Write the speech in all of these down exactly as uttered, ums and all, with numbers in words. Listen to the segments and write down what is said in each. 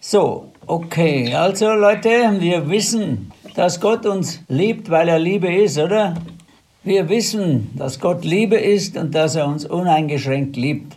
So, okay, also Leute, wir wissen, dass Gott uns liebt, weil er Liebe ist, oder? Wir wissen, dass Gott Liebe ist und dass er uns uneingeschränkt liebt.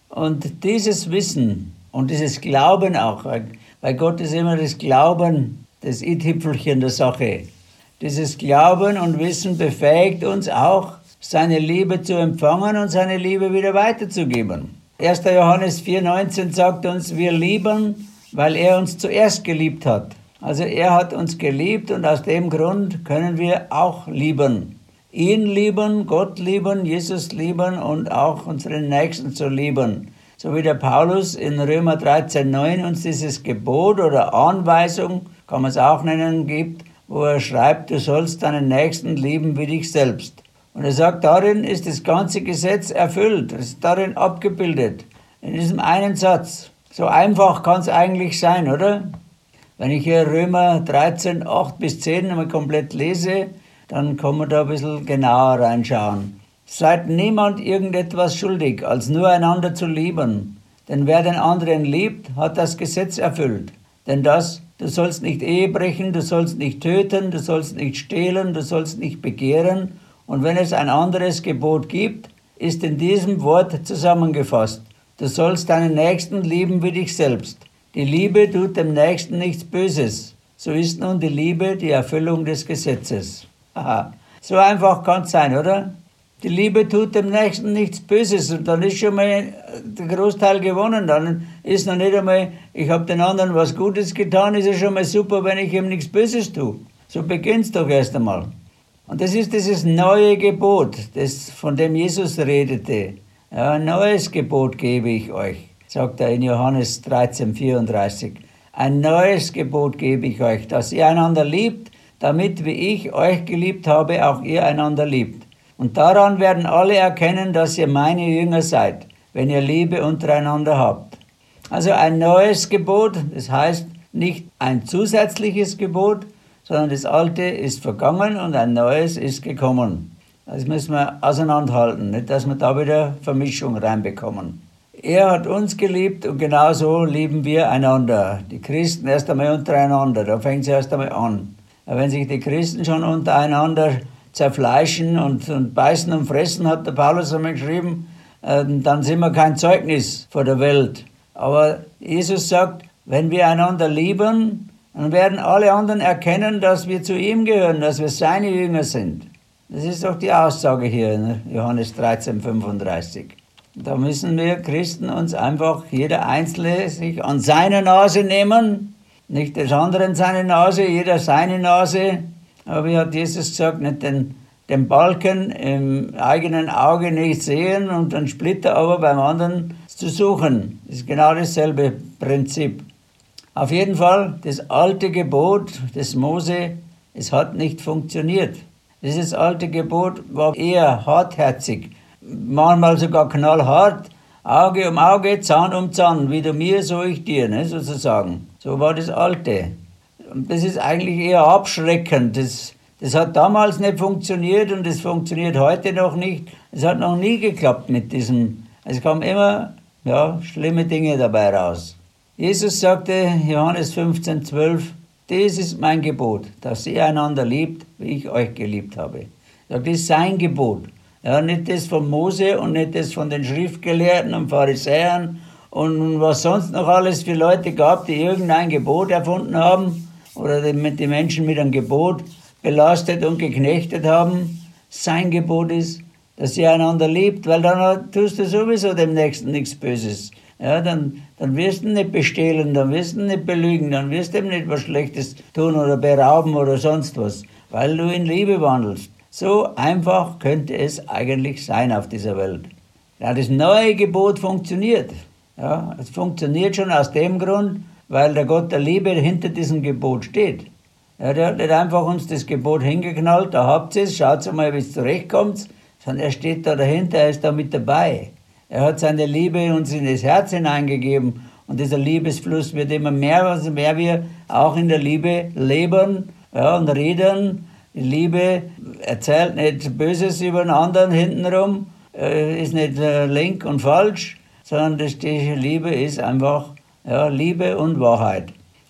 Und dieses Wissen und dieses Glauben auch, weil Gott ist immer das Glauben, das i-Tüpfelchen der Sache. Dieses Glauben und Wissen befähigt uns auch, seine Liebe zu empfangen und seine Liebe wieder weiterzugeben. erster Johannes vier neunzehn sagt uns, wir lieben, weil er uns zuerst geliebt hat. Also er hat uns geliebt und aus dem Grund können wir auch lieben. Ihn lieben, Gott lieben, Jesus lieben und auch unseren Nächsten zu lieben. So wie der Paulus in Römer dreizehn neun uns dieses Gebot oder Anweisung, kann man es auch nennen, gibt, wo er schreibt, du sollst deinen Nächsten lieben wie dich selbst. Und er sagt, darin ist das ganze Gesetz erfüllt, es ist darin abgebildet, in diesem einen Satz. So einfach kann es eigentlich sein, oder? Wenn ich hier Römer dreizehn acht bis zehn einmal komplett lese, dann kann man da ein bisschen genauer reinschauen. Seid niemand irgendetwas schuldig, als nur einander zu lieben. Denn wer den anderen liebt, hat das Gesetz erfüllt. Denn das, du sollst nicht Ehe brechen, du sollst nicht töten, du sollst nicht stehlen, du sollst nicht begehren. Und wenn es ein anderes Gebot gibt, ist in diesem Wort zusammengefasst. Du sollst deinen Nächsten lieben wie dich selbst. Die Liebe tut dem Nächsten nichts Böses. So ist nun die Liebe die Erfüllung des Gesetzes. Aha. So einfach kann es sein, oder? Die Liebe tut dem Nächsten nichts Böses und dann ist schon mal der Großteil gewonnen. Dann ist noch nicht einmal, ich habe den anderen was Gutes getan, ist ja schon mal super, wenn ich ihm nichts Böses tue. So beginnt es doch erst einmal. Und das ist dieses neue Gebot, das, von dem Jesus redete. Ja, ein neues Gebot gebe ich euch, sagt er in Johannes dreizehn vierunddreißig. Ein neues Gebot gebe ich euch, dass ihr einander liebt, damit, wie ich euch geliebt habe, auch ihr einander liebt. Und daran werden alle erkennen, dass ihr meine Jünger seid, wenn ihr Liebe untereinander habt. Also ein neues Gebot, das heißt nicht ein zusätzliches Gebot, sondern das Alte ist vergangen und ein Neues ist gekommen. Das müssen wir auseinanderhalten, nicht, dass wir da wieder Vermischung reinbekommen. Er hat uns geliebt und genauso lieben wir einander. Die Christen erst einmal untereinander, da fängt es erst einmal an. Wenn sich die Christen schon untereinander zerfleischen und, und beißen und fressen, hat der Paulus einmal geschrieben, äh, dann sind wir kein Zeugnis vor der Welt. Aber Jesus sagt, wenn wir einander lieben, dann werden alle anderen erkennen, dass wir zu ihm gehören, dass wir seine Jünger sind. Das ist doch die Aussage hier in Johannes dreizehn fünfunddreißig. Da müssen wir Christen uns einfach, jeder Einzelne, sich an seine Nase nehmen, nicht des anderen seine Nase, jeder seine Nase. Aber wie hat Jesus gesagt, nicht den, den Balken im eigenen Auge nicht sehen und den Splitter aber beim anderen zu suchen. Das ist genau dasselbe Prinzip. Auf jeden Fall, das alte Gebot des Mose, es hat nicht funktioniert. Dieses alte Gebot war eher hartherzig, manchmal sogar knallhart, Auge um Auge, Zahn um Zahn, wie du mir, so ich dir, ne, sozusagen. So war das Alte. Und das ist eigentlich eher abschreckend. Das, das hat damals nicht funktioniert und das funktioniert heute noch nicht. Es hat noch nie geklappt mit diesem. Es kamen immer ja, schlimme Dinge dabei raus. Jesus sagte, Johannes fünfzehn zwölf, das ist mein Gebot, dass ihr einander liebt, wie ich euch geliebt habe. Das ist sein Gebot. Ja, nicht das von Mose und nicht das von den Schriftgelehrten und Pharisäern und was sonst noch alles für Leute gab, die irgendein Gebot erfunden haben oder die, die Menschen mit einem Gebot belastet und geknechtet haben. Sein Gebot ist, dass ihr einander liebt, weil dann tust du sowieso dem Nächsten nichts Böses. Ja, dann, dann wirst du ihn nicht bestehlen, dann wirst du ihn nicht belügen, dann wirst du ihm nicht was Schlechtes tun oder berauben oder sonst was, weil du in Liebe wandelst. So einfach könnte es eigentlich sein auf dieser Welt. Ja, das neue Gebot funktioniert. Ja, es funktioniert schon aus dem Grund, weil der Gott der Liebe hinter diesem Gebot steht. Ja, der hat nicht einfach uns das Gebot hingeknallt, da habt ihr es, schaut mal, wie es zurechtkommt, sondern er steht da dahinter, er ist da mit dabei. Er hat seine Liebe uns in das Herz hineingegeben und dieser Liebesfluss wird immer mehr, also mehr wir auch in der Liebe leben ja, und reden. Die Liebe erzählt nicht Böses über den anderen hintenrum, äh, ist nicht äh, link und falsch, sondern das, die Liebe ist einfach ja, Liebe und Wahrheit.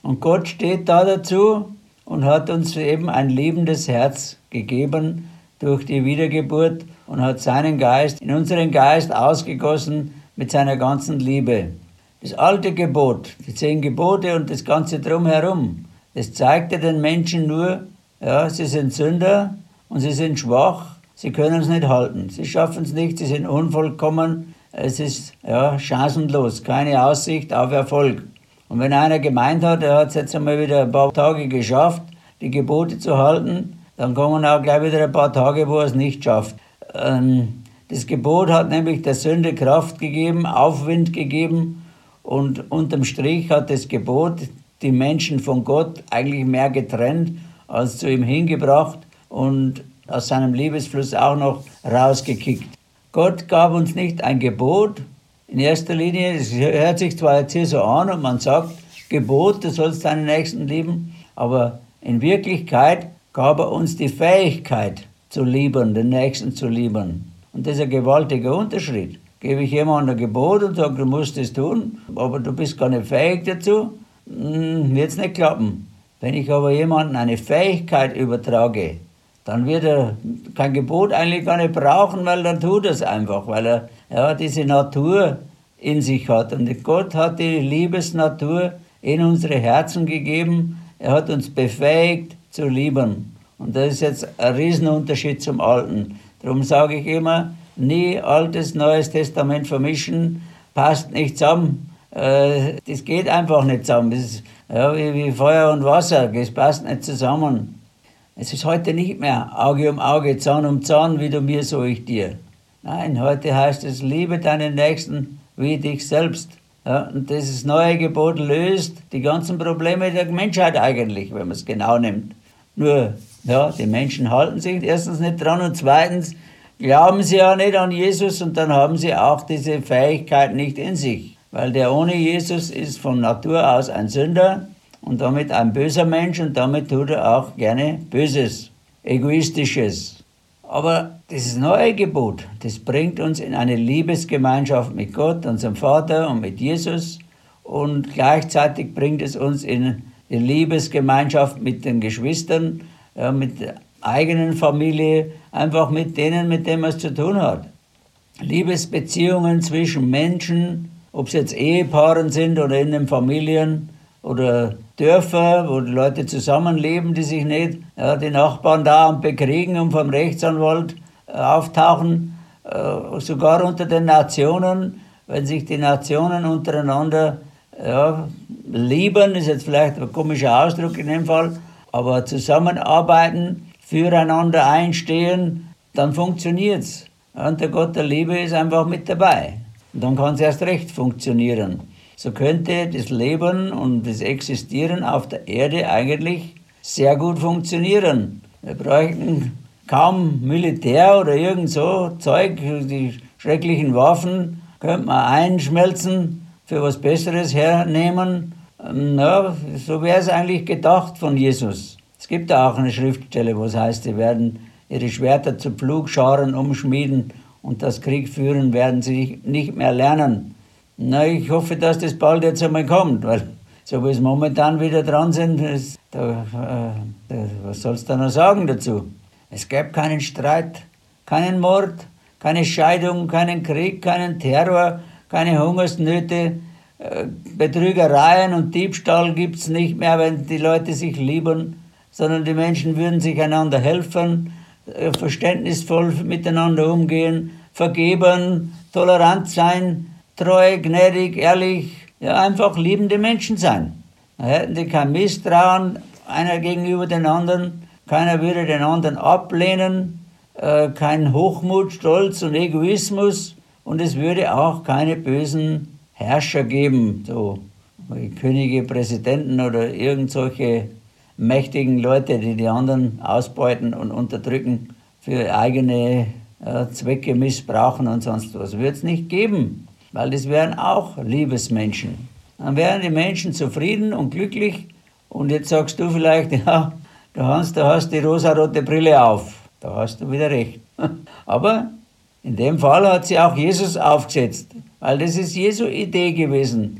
Und Gott steht da dazu und hat uns eben ein liebendes Herz gegeben durch die Wiedergeburt und hat seinen Geist in unseren Geist ausgegossen mit seiner ganzen Liebe. Das alte Gebot, die zehn Gebote und das Ganze drumherum, das zeigte den Menschen nur, ja, sie sind Sünder und sie sind schwach, sie können es nicht halten, sie schaffen es nicht, sie sind unvollkommen, es ist ja, chancenlos, keine Aussicht auf Erfolg. Und wenn einer gemeint hat, er hat es jetzt einmal wieder ein paar Tage geschafft, die Gebote zu halten, dann kommen auch gleich wieder ein paar Tage, wo er es nicht schafft. Ähm, das Gebot hat nämlich der Sünde Kraft gegeben, Aufwind gegeben und unterm Strich hat das Gebot die Menschen von Gott eigentlich mehr getrennt als zu ihm hingebracht und aus seinem Liebesfluss auch noch rausgekickt. Gott gab uns nicht ein Gebot, in erster Linie, es hört sich zwar jetzt hier so an und man sagt, Gebot, du sollst deinen Nächsten lieben, aber in Wirklichkeit gab er uns die Fähigkeit zu lieben, den Nächsten zu lieben. Und das ist ein gewaltiger Unterschied. Gebe ich jemandem ein Gebot und sage, du musst es tun, aber du bist gar nicht fähig dazu, wird es nicht klappen. Wenn ich aber jemandem eine Fähigkeit übertrage, dann wird er kein Gebot eigentlich gar nicht brauchen, weil dann tut er es einfach, weil er ja, diese Natur in sich hat. Und Gott hat die Liebesnatur in unsere Herzen gegeben. Er hat uns befähigt zu lieben. Und das ist jetzt ein Riesenunterschied zum Alten. Darum sage ich immer, nie Altes, Neues Testament vermischen, passt nicht zusammen. Äh, das geht einfach nicht zusammen. Das ist ja, wie, wie Feuer und Wasser, das passt nicht zusammen. Es ist heute nicht mehr Auge um Auge, Zahn um Zahn, wie du mir, so ich dir. Nein, heute heißt es, liebe deinen Nächsten wie dich selbst. Ja, und dieses neue Gebot löst die ganzen Probleme der Menschheit eigentlich, wenn man es genau nimmt. Nur, ja, die Menschen halten sich erstens nicht dran und zweitens glauben sie ja nicht an Jesus und dann haben sie auch diese Fähigkeit nicht in sich. Weil der ohne Jesus ist von Natur aus ein Sünder und damit ein böser Mensch und damit tut er auch gerne Böses, Egoistisches. Aber dieses neue Gebot, das bringt uns in eine Liebesgemeinschaft mit Gott, unserem Vater und mit Jesus und gleichzeitig bringt es uns in die Liebesgemeinschaft mit den Geschwistern, ja, mit der eigenen Familie, einfach mit denen, mit denen man es zu tun hat. Liebesbeziehungen zwischen Menschen, ob es jetzt Ehepaaren sind oder in den Familien oder Dörfer, wo die Leute zusammenleben, die sich nicht, ja, die Nachbarn da und bekriegen und vom Rechtsanwalt äh, auftauchen, äh, sogar unter den Nationen, wenn sich die Nationen untereinander ja, lieben, ist jetzt vielleicht ein komischer Ausdruck in dem Fall, aber zusammenarbeiten, füreinander einstehen, dann funktioniert's. Und der Gott der Liebe ist einfach mit dabei. Und dann kann es erst recht funktionieren. So könnte das Leben und das Existieren auf der Erde eigentlich sehr gut funktionieren. Wir bräuchten kaum Militär oder irgend so Zeug, die schrecklichen Waffen könnte man einschmelzen, für was Besseres hernehmen. Ja, so wäre es eigentlich gedacht von Jesus. Es gibt da auch eine Schriftstelle, wo es heißt, sie werden ihre Schwerter zu Pflugscharen umschmieden und das Krieg führen werden sie nicht mehr lernen. Na, ich hoffe, dass das bald jetzt einmal kommt, weil so wie es momentan wieder dran sind, ist, da, äh, da, was sollst du noch sagen dazu? Es gäbe keinen Streit, keinen Mord, keine Scheidung, keinen Krieg, keinen Terror, keine Hungersnöte, äh, Betrügereien und Diebstahl gibt es nicht mehr, wenn die Leute sich lieben, sondern die Menschen würden sich einander helfen, äh, verständnisvoll miteinander umgehen, vergeben, tolerant sein, treu, gnädig, ehrlich, ja, einfach liebende Menschen sein. Da hätten die kein Misstrauen einer gegenüber den anderen, keiner würde den anderen ablehnen, äh, kein Hochmut, Stolz und Egoismus und es würde auch keine bösen Herrscher geben, so wie Könige, Präsidenten oder irgend solche mächtigen Leute, die die anderen ausbeuten und unterdrücken, für eigene äh, Zwecke missbrauchen und sonst was. Wird es nicht geben. Weil das wären auch Liebesmenschen. Dann wären die Menschen zufrieden und glücklich. Und jetzt sagst du vielleicht, ja, du hast, du hast die rosarote Brille auf. Da hast du wieder recht. Aber in dem Fall hat sie auch Jesus aufgesetzt. Weil das ist Jesu Idee gewesen.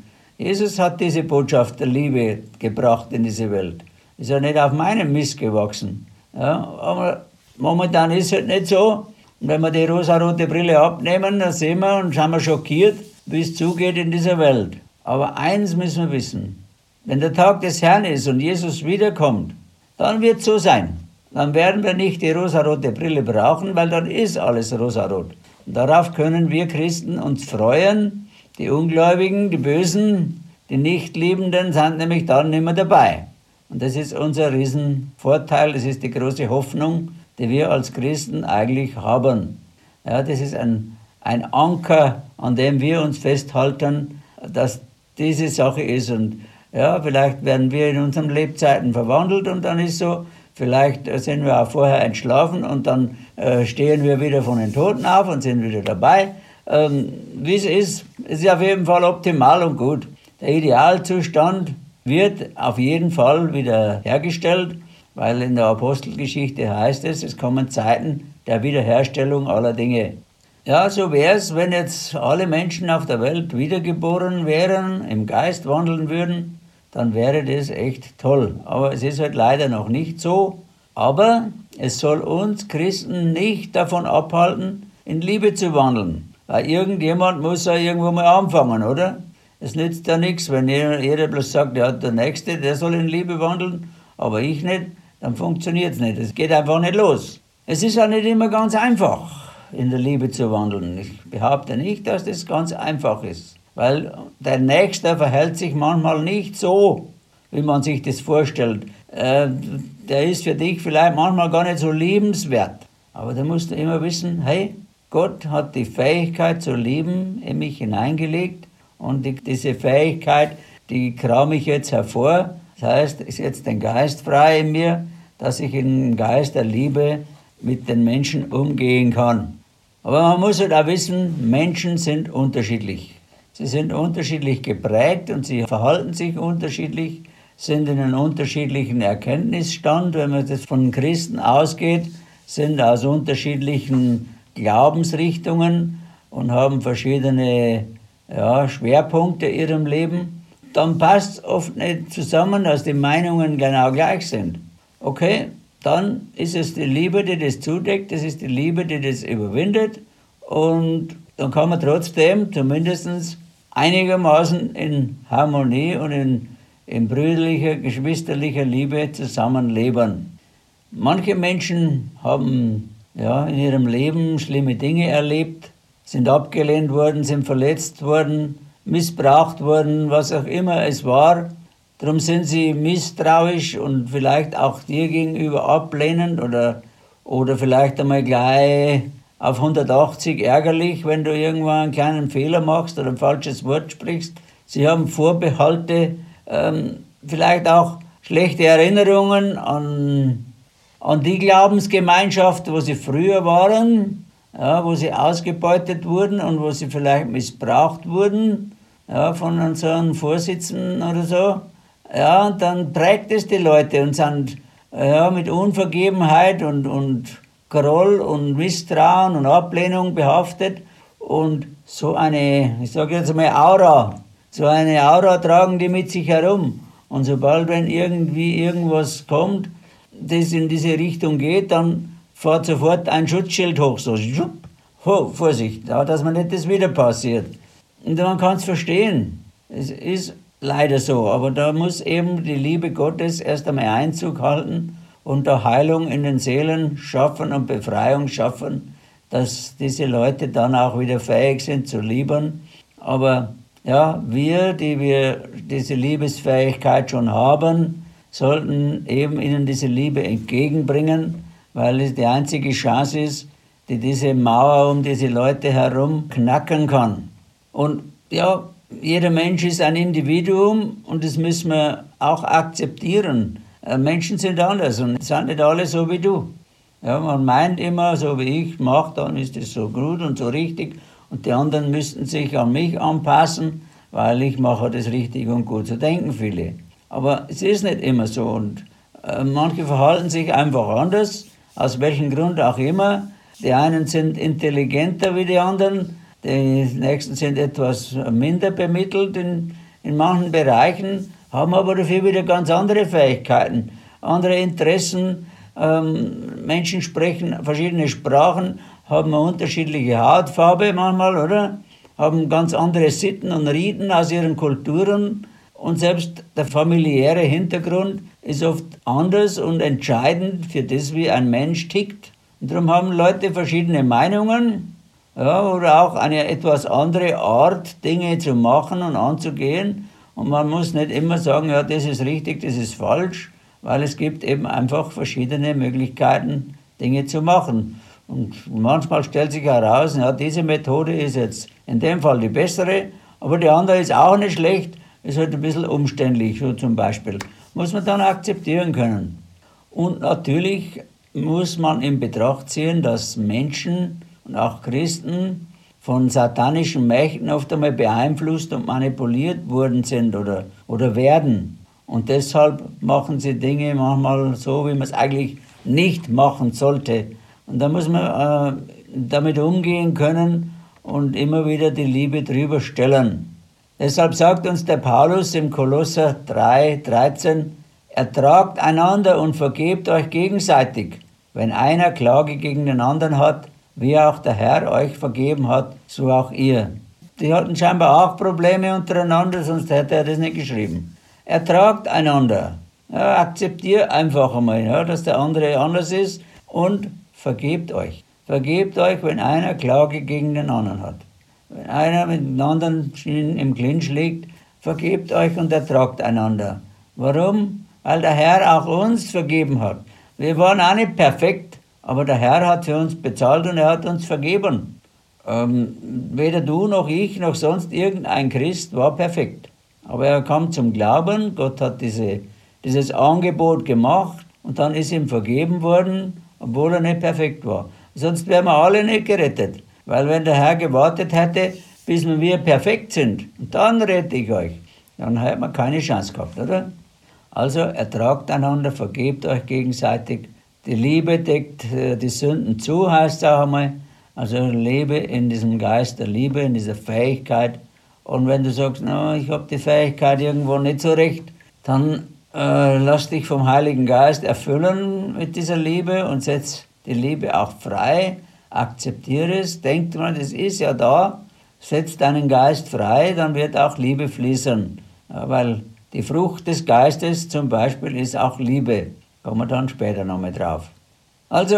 Jesus hat diese Botschaft der Liebe gebracht in diese Welt. Ist ja nicht auf meinem Mist gewachsen. Ja, aber momentan ist es halt nicht so. Und wenn wir die rosarote Brille abnehmen, dann sehen wir und sind wir schockiert, wie es zugeht in dieser Welt. Aber eins müssen wir wissen. Wenn der Tag des Herrn ist und Jesus wiederkommt, dann wird es so sein. Dann werden wir nicht die rosarote Brille brauchen, weil dann ist alles rosarot. Und darauf können wir Christen uns freuen. Die Ungläubigen, die Bösen, die Nichtliebenden sind nämlich dann nicht mehr dabei. Und das ist unser Riesenvorteil, das ist die große Hoffnung, die wir als Christen eigentlich haben. Ja, das ist ein, ein Anker, an dem wir uns festhalten, dass diese Sache ist. Und ja, vielleicht werden wir in unseren Lebzeiten verwandelt und dann ist so, vielleicht sind wir auch vorher entschlafen und dann äh, stehen wir wieder von den Toten auf und sind wieder dabei. Ähm, wie es ist, ist auf jeden Fall optimal und gut. Der Idealzustand wird auf jeden Fall wieder hergestellt, weil in der Apostelgeschichte heißt es, es kommen Zeiten der Wiederherstellung aller Dinge. Ja, so wäre es, wenn jetzt alle Menschen auf der Welt wiedergeboren wären, im Geist wandeln würden, dann wäre das echt toll. Aber es ist halt leider noch nicht so. Aber es soll uns Christen nicht davon abhalten, in Liebe zu wandeln. Weil irgendjemand muss ja irgendwo mal anfangen, oder? Es nützt ja nichts, wenn jeder bloß sagt, ja, der Nächste, der soll in Liebe wandeln, aber ich nicht, dann funktioniert es nicht. Es geht einfach nicht los. Es ist ja nicht immer ganz einfach, in der Liebe zu wandeln. Ich behaupte nicht, dass das ganz einfach ist. Weil der Nächste verhält sich manchmal nicht so, wie man sich das vorstellt. Äh, der ist für dich vielleicht manchmal gar nicht so liebenswert. Aber da musst du immer wissen, hey, Gott hat die Fähigkeit zu lieben in mich hineingelegt. Und die, diese Fähigkeit, die krame ich jetzt hervor. Das heißt, ist jetzt den Geist frei in mir, dass ich im Geist der Liebe mit den Menschen umgehen kann. Aber man muss halt auch wissen, Menschen sind unterschiedlich. Sie sind unterschiedlich geprägt und sie verhalten sich unterschiedlich, sind in einem unterschiedlichen Erkenntnisstand, wenn man das von Christen ausgeht, sind aus unterschiedlichen Glaubensrichtungen und haben verschiedene ja, Schwerpunkte in ihrem Leben. Dann passt es oft nicht zusammen, dass die Meinungen genau gleich sind. Okay, dann ist es die Liebe, die das zudeckt, das ist die Liebe, die das überwindet und dann kann man trotzdem zumindest einigermaßen in Harmonie und in, in brüderlicher, geschwisterlicher Liebe zusammenleben. Manche Menschen haben ja, in ihrem Leben schlimme Dinge erlebt, sind abgelehnt worden, sind verletzt worden, missbraucht worden, was auch immer es war. Darum sind sie misstrauisch und vielleicht auch dir gegenüber ablehnend oder, oder vielleicht einmal gleich auf hundertachtzig ärgerlich, wenn du irgendwann einen kleinen Fehler machst oder ein falsches Wort sprichst. Sie haben Vorbehalte, ähm, vielleicht auch schlechte Erinnerungen an, an die Glaubensgemeinschaft, wo sie früher waren, ja, wo sie ausgebeutet wurden und wo sie vielleicht missbraucht wurden, ja, von unseren Vorsitzenden oder so. Ja, und dann prägt es die Leute und sind ja, mit Unvergebenheit und, und Groll und Misstrauen und Ablehnung behaftet. Und so eine, ich sage jetzt mal Aura, so eine Aura tragen die mit sich herum. Und sobald, wenn irgendwie irgendwas kommt, das in diese Richtung geht, dann fährt sofort ein Schutzschild hoch, so, ho, Vorsicht, ja, dass man nicht das wieder passiert. Und man kann es verstehen, es ist leider so, aber da muss eben die Liebe Gottes erst einmal Einzug halten und da Heilung in den Seelen schaffen und Befreiung schaffen, dass diese Leute dann auch wieder fähig sind zu lieben. Aber ja, wir, die wir diese Liebesfähigkeit schon haben, sollten eben ihnen diese Liebe entgegenbringen, weil es die einzige Chance ist, die diese Mauer um diese Leute herum knacken kann. Und ja, jeder Mensch ist ein Individuum und das müssen wir auch akzeptieren. Menschen sind anders und sind nicht alle so wie du. Ja, man meint immer, so wie ich mache, dann ist es so gut und so richtig und die anderen müssten sich an mich anpassen, weil ich mache das richtig und gut. So denken viele. Aber es ist nicht immer so und äh, manche verhalten sich einfach anders, aus welchem Grund auch immer. Die einen sind intelligenter wie die anderen, die nächsten sind etwas minder bemittelt in, in manchen Bereichen, haben aber dafür wieder ganz andere Fähigkeiten, andere Interessen. Ähm, Menschen sprechen verschiedene Sprachen, haben eine unterschiedliche Hautfarbe manchmal, oder? Haben ganz andere Sitten und Riten aus ihren Kulturen. Und selbst der familiäre Hintergrund ist oft anders und entscheidend für das, wie ein Mensch tickt. Und darum haben Leute verschiedene Meinungen, ja, oder auch eine etwas andere Art, Dinge zu machen und anzugehen. Und man muss nicht immer sagen, ja, das ist richtig, das ist falsch, weil es gibt eben einfach verschiedene Möglichkeiten, Dinge zu machen. Und manchmal stellt sich heraus, ja, diese Methode ist jetzt in dem Fall die bessere, aber die andere ist auch nicht schlecht, ist halt ein bisschen umständlich, so zum Beispiel. Muss man dann akzeptieren können. Und natürlich muss man in Betracht ziehen, dass Menschen und auch Christen von satanischen Mächten oft einmal beeinflusst und manipuliert worden sind oder, oder werden. Und deshalb machen sie Dinge manchmal so, wie man es eigentlich nicht machen sollte. Und da muss man äh, damit umgehen können und immer wieder die Liebe drüber stellen. Deshalb sagt uns der Paulus im Kolosser drei dreizehn, ertragt einander und vergebt euch gegenseitig, wenn einer Klage gegen den anderen hat, wie auch der Herr euch vergeben hat, so auch ihr. Die hatten scheinbar auch Probleme untereinander, sonst hätte er das nicht geschrieben. Ertragt einander. Ja, akzeptiert einfach einmal, ja, dass der andere anders ist und vergebt euch. Vergebt euch, wenn einer Klage gegen den anderen hat. Wenn einer mit dem anderen im Clinch liegt, vergebt euch und ertragt einander. Warum? Weil der Herr auch uns vergeben hat. Wir waren auch nicht perfekt, aber der Herr hat für uns bezahlt und er hat uns vergeben. Ähm, weder du noch ich noch sonst irgendein Christ war perfekt. Aber er kam zum Glauben, Gott hat diese, dieses Angebot gemacht und dann ist ihm vergeben worden, obwohl er nicht perfekt war. Sonst wären wir alle nicht gerettet. Weil wenn der Herr gewartet hätte, bis wir perfekt sind, und dann rette ich euch, dann hätten wir keine Chance gehabt, oder? Also ertragt einander, vergebt euch gegenseitig. Die Liebe deckt die Sünden zu, heißt es auch einmal. Also lebe in diesem Geist der Liebe, in dieser Fähigkeit. Und wenn du sagst, no, ich habe die Fähigkeit irgendwo nicht so recht, dann äh, lass dich vom Heiligen Geist erfüllen mit dieser Liebe und setz die Liebe auch frei. Akzeptiere es, denk mal, das ist ja da. Setz deinen Geist frei, dann wird auch Liebe fließen. Ja, weil die Frucht des Geistes zum Beispiel ist auch Liebe. Kommen wir dann später nochmal drauf. Also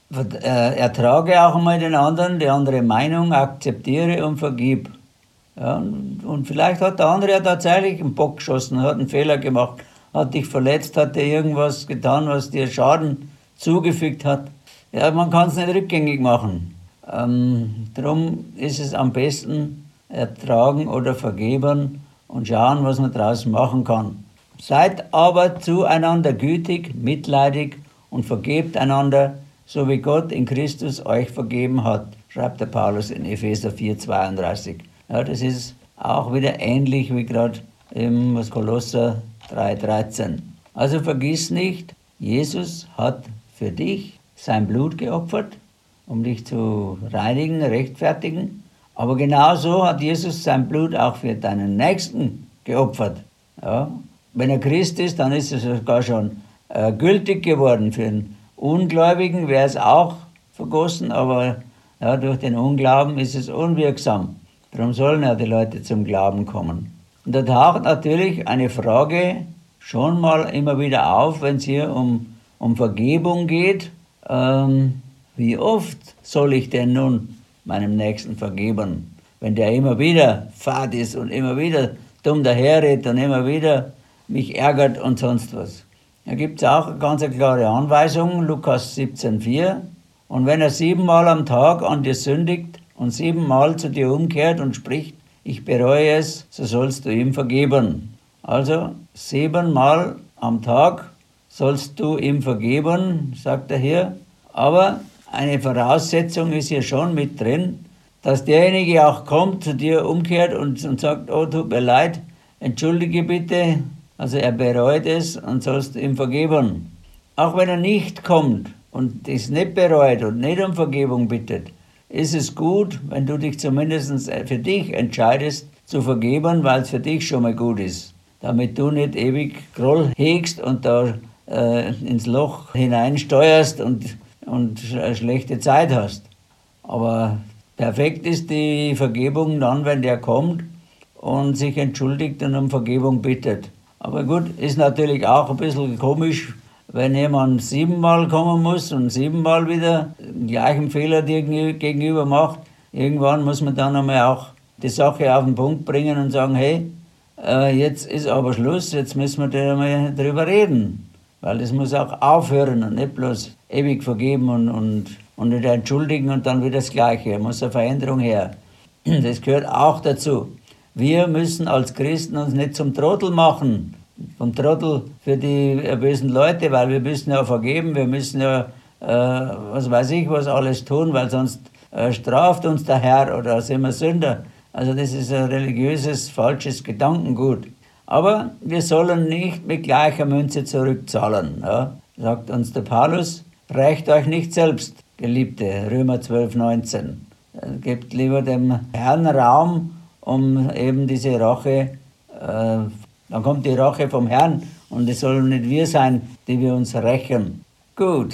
äh, ertrage auch einmal den anderen, die andere Meinung, akzeptiere und vergib. Ja, und, und vielleicht hat der andere ja tatsächlich einen Bock geschossen, hat einen Fehler gemacht, hat dich verletzt, hat dir irgendwas getan, was dir Schaden zugefügt hat. Ja, man kann es nicht rückgängig machen. Ähm, darum ist es am besten ertragen oder vergeben und schauen, was man daraus machen kann. Seid aber zueinander gütig, mitleidig und vergebt einander, so wie Gott in Christus euch vergeben hat, schreibt der Paulus in Epheser vier zweiunddreißig. Ja, das ist auch wieder ähnlich wie gerade im Kolosser drei dreizehn. Also vergiss nicht, Jesus hat für dich sein Blut geopfert, um dich zu reinigen, rechtfertigen. Aber genauso hat Jesus sein Blut auch für deinen Nächsten geopfert. Ja? Wenn er Christ ist, dann ist es sogar schon äh, gültig geworden. Für den Ungläubigen wäre es auch vergossen, aber ja, durch den Unglauben ist es unwirksam. Darum sollen ja die Leute zum Glauben kommen. Und da taucht natürlich eine Frage schon mal immer wieder auf, wenn es hier um, um Vergebung geht. Ähm, wie oft soll ich denn nun meinem Nächsten vergeben, wenn der immer wieder fad ist und immer wieder dumm daherredet und immer wieder mich ärgert und sonst was. Da gibt es auch eine ganz klare Anweisung, Lukas siebzehn vier. Und wenn er siebenmal am Tag an dir sündigt und siebenmal zu dir umkehrt und spricht, ich bereue es, so sollst du ihm vergeben. Also siebenmal am Tag sollst du ihm vergeben, sagt er hier. Aber eine Voraussetzung ist hier schon mit drin, dass derjenige auch kommt, zu dir umkehrt und, und sagt, oh, tut mir leid, entschuldige bitte. Also er bereut es und sollst ihm vergeben. Auch wenn er nicht kommt und es nicht bereut und nicht um Vergebung bittet, ist es gut, wenn du dich zumindest für dich entscheidest, zu vergeben, weil es für dich schon mal gut ist. Damit du nicht ewig Groll hegst und da äh, ins Loch hineinsteuerst und, und eine schlechte Zeit hast. Aber perfekt ist die Vergebung dann, wenn der kommt und sich entschuldigt und um Vergebung bittet. Aber gut, ist natürlich auch ein bisschen komisch, wenn jemand siebenmal kommen muss und siebenmal wieder den gleichen Fehler gegenüber macht. Irgendwann muss man dann einmal auch die Sache auf den Punkt bringen und sagen, hey, äh, jetzt ist aber Schluss, jetzt müssen wir da mal drüber reden. Weil das muss auch aufhören und nicht bloß ewig vergeben und, und, und nicht entschuldigen und dann wieder das Gleiche. Da muss eine Veränderung her. Das gehört auch dazu. Wir müssen als Christen uns nicht zum Trottel machen, zum Trottel für die bösen Leute, weil wir müssen ja vergeben, wir müssen ja, äh, was weiß ich, was alles tun, weil sonst äh, straft uns der Herr oder sind wir Sünder. Also das ist ein religiöses, falsches Gedankengut. Aber wir sollen nicht mit gleicher Münze zurückzahlen. Ja? Sagt uns der Paulus, rächt euch nicht selbst, Geliebte, Römer zwölf, neunzehn. Gebt lieber dem Herrn Raum, um eben diese Rache, äh, dann kommt die Rache vom Herrn und es sollen nicht wir sein, die wir uns rächen. Gut,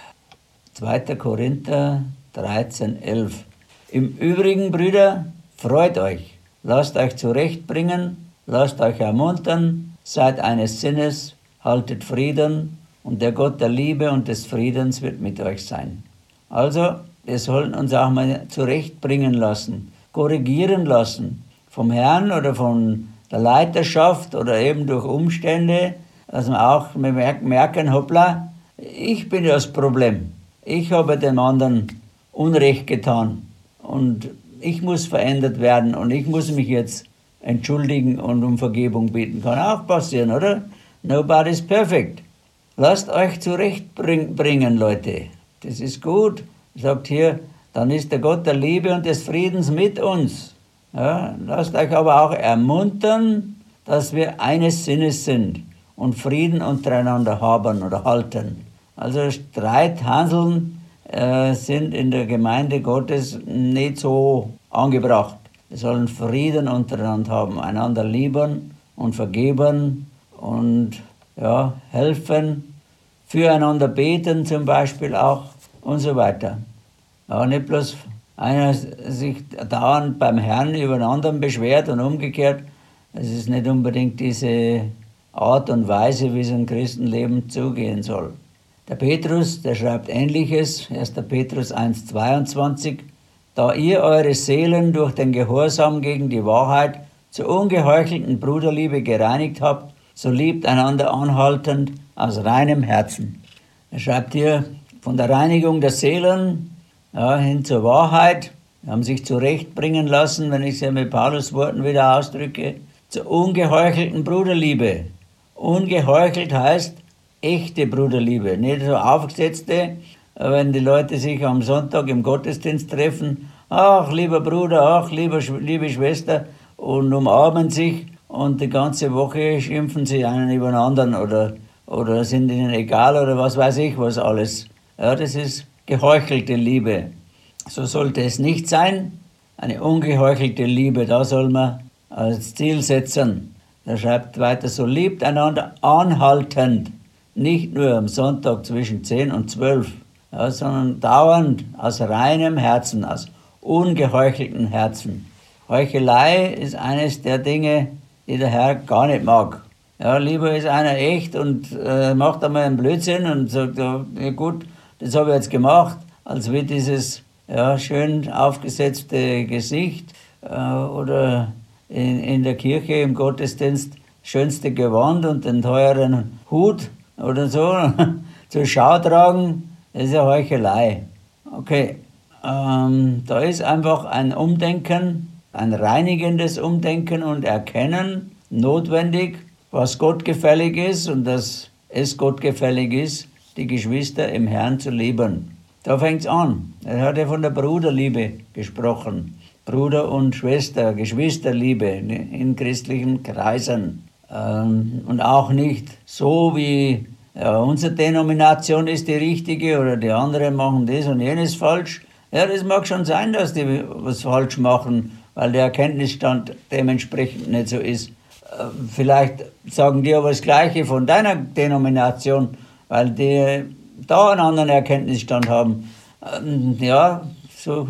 zweiter Korinther dreizehn, elf. Im Übrigen, Brüder, freut euch, lasst euch zurechtbringen, lasst euch ermuntern, seid eines Sinnes, haltet Frieden und der Gott der Liebe und des Friedens wird mit euch sein. Also, wir sollen uns auch mal zurechtbringen lassen, korrigieren lassen, vom Herrn oder von der Leiterschaft oder eben durch Umstände, dass wir auch merken, hoppla, ich bin ja das Problem. Ich habe dem anderen Unrecht getan und ich muss verändert werden und ich muss mich jetzt entschuldigen und um Vergebung bitten. Kann auch passieren, oder? Nobody's perfect. Lasst euch zurechtbringen, Leute. Das ist gut. Sagt hier, dann ist der Gott der Liebe und des Friedens mit uns. Ja, lasst euch aber auch ermuntern, dass wir eines Sinnes sind und Frieden untereinander haben oder halten. Also Streit, Hanseln äh, sind in der Gemeinde Gottes nicht so angebracht. Wir sollen Frieden untereinander haben, einander lieben und vergeben und ja, helfen, füreinander beten zum Beispiel auch und so weiter. Aber nicht bloß einer sich dauernd beim Herrn über den anderen beschwert und umgekehrt. Es ist nicht unbedingt diese Art und Weise, wie es im Christenleben zugehen soll. Der Petrus, der schreibt Ähnliches, erster Petrus eins, zweiundzwanzig, da ihr eure Seelen durch den Gehorsam gegen die Wahrheit zur ungeheuchelten Bruderliebe gereinigt habt, so liebt einander anhaltend aus reinem Herzen. Er schreibt hier von der Reinigung der Seelen ja, hin zur Wahrheit. Sie haben sich zurechtbringen lassen, wenn ich es ja mit Paulus Worten wieder ausdrücke, zur ungeheuchelten Bruderliebe. Ungeheuchelt heißt echte Bruderliebe, nicht so aufgesetzte, wenn die Leute sich am Sonntag im Gottesdienst treffen, ach lieber Bruder, ach lieber, liebe Schwester, und umarmen sich und die ganze Woche schimpfen sie einen über den anderen oder, oder sind ihnen egal oder was weiß ich was alles. Ja, das ist geheuchelte Liebe. So sollte es nicht sein. Eine ungeheuchelte Liebe, da soll man als Ziel setzen. Er schreibt weiter, so liebt einander anhaltend, nicht nur am Sonntag zwischen zehn und zwölf, ja, sondern dauernd aus reinem Herzen, aus ungeheucheltem Herzen. Heuchelei ist eines der Dinge, die der Herr gar nicht mag. Ja, lieber ist einer echt und äh, macht einmal einen Blödsinn und sagt, ja gut, das habe ich jetzt gemacht, als wie dieses ja, schön aufgesetzte Gesicht äh, oder in, in der Kirche im Gottesdienst schönste Gewand und den teuren Hut oder so zur Schau tragen, das ist ja Heuchelei. Okay, ähm, da ist einfach ein Umdenken, ein reinigendes Umdenken und Erkennen notwendig, was Gott gefällig ist und dass es Gott gefällig ist, die Geschwister im Herrn zu lieben. Da fängt es an. Er hat ja von der Bruderliebe gesprochen. Bruder und Schwester, Geschwisterliebe in christlichen Kreisen. Ähm, und auch nicht so, wie ja, unsere Denomination ist die richtige oder die anderen machen das und jenes falsch. Ja, das mag schon sein, dass die was falsch machen, weil der Erkenntnisstand dementsprechend nicht so ist. Vielleicht sagen die aber das Gleiche von deiner Denomination, weil die da einen anderen Erkenntnisstand haben. Ja, so,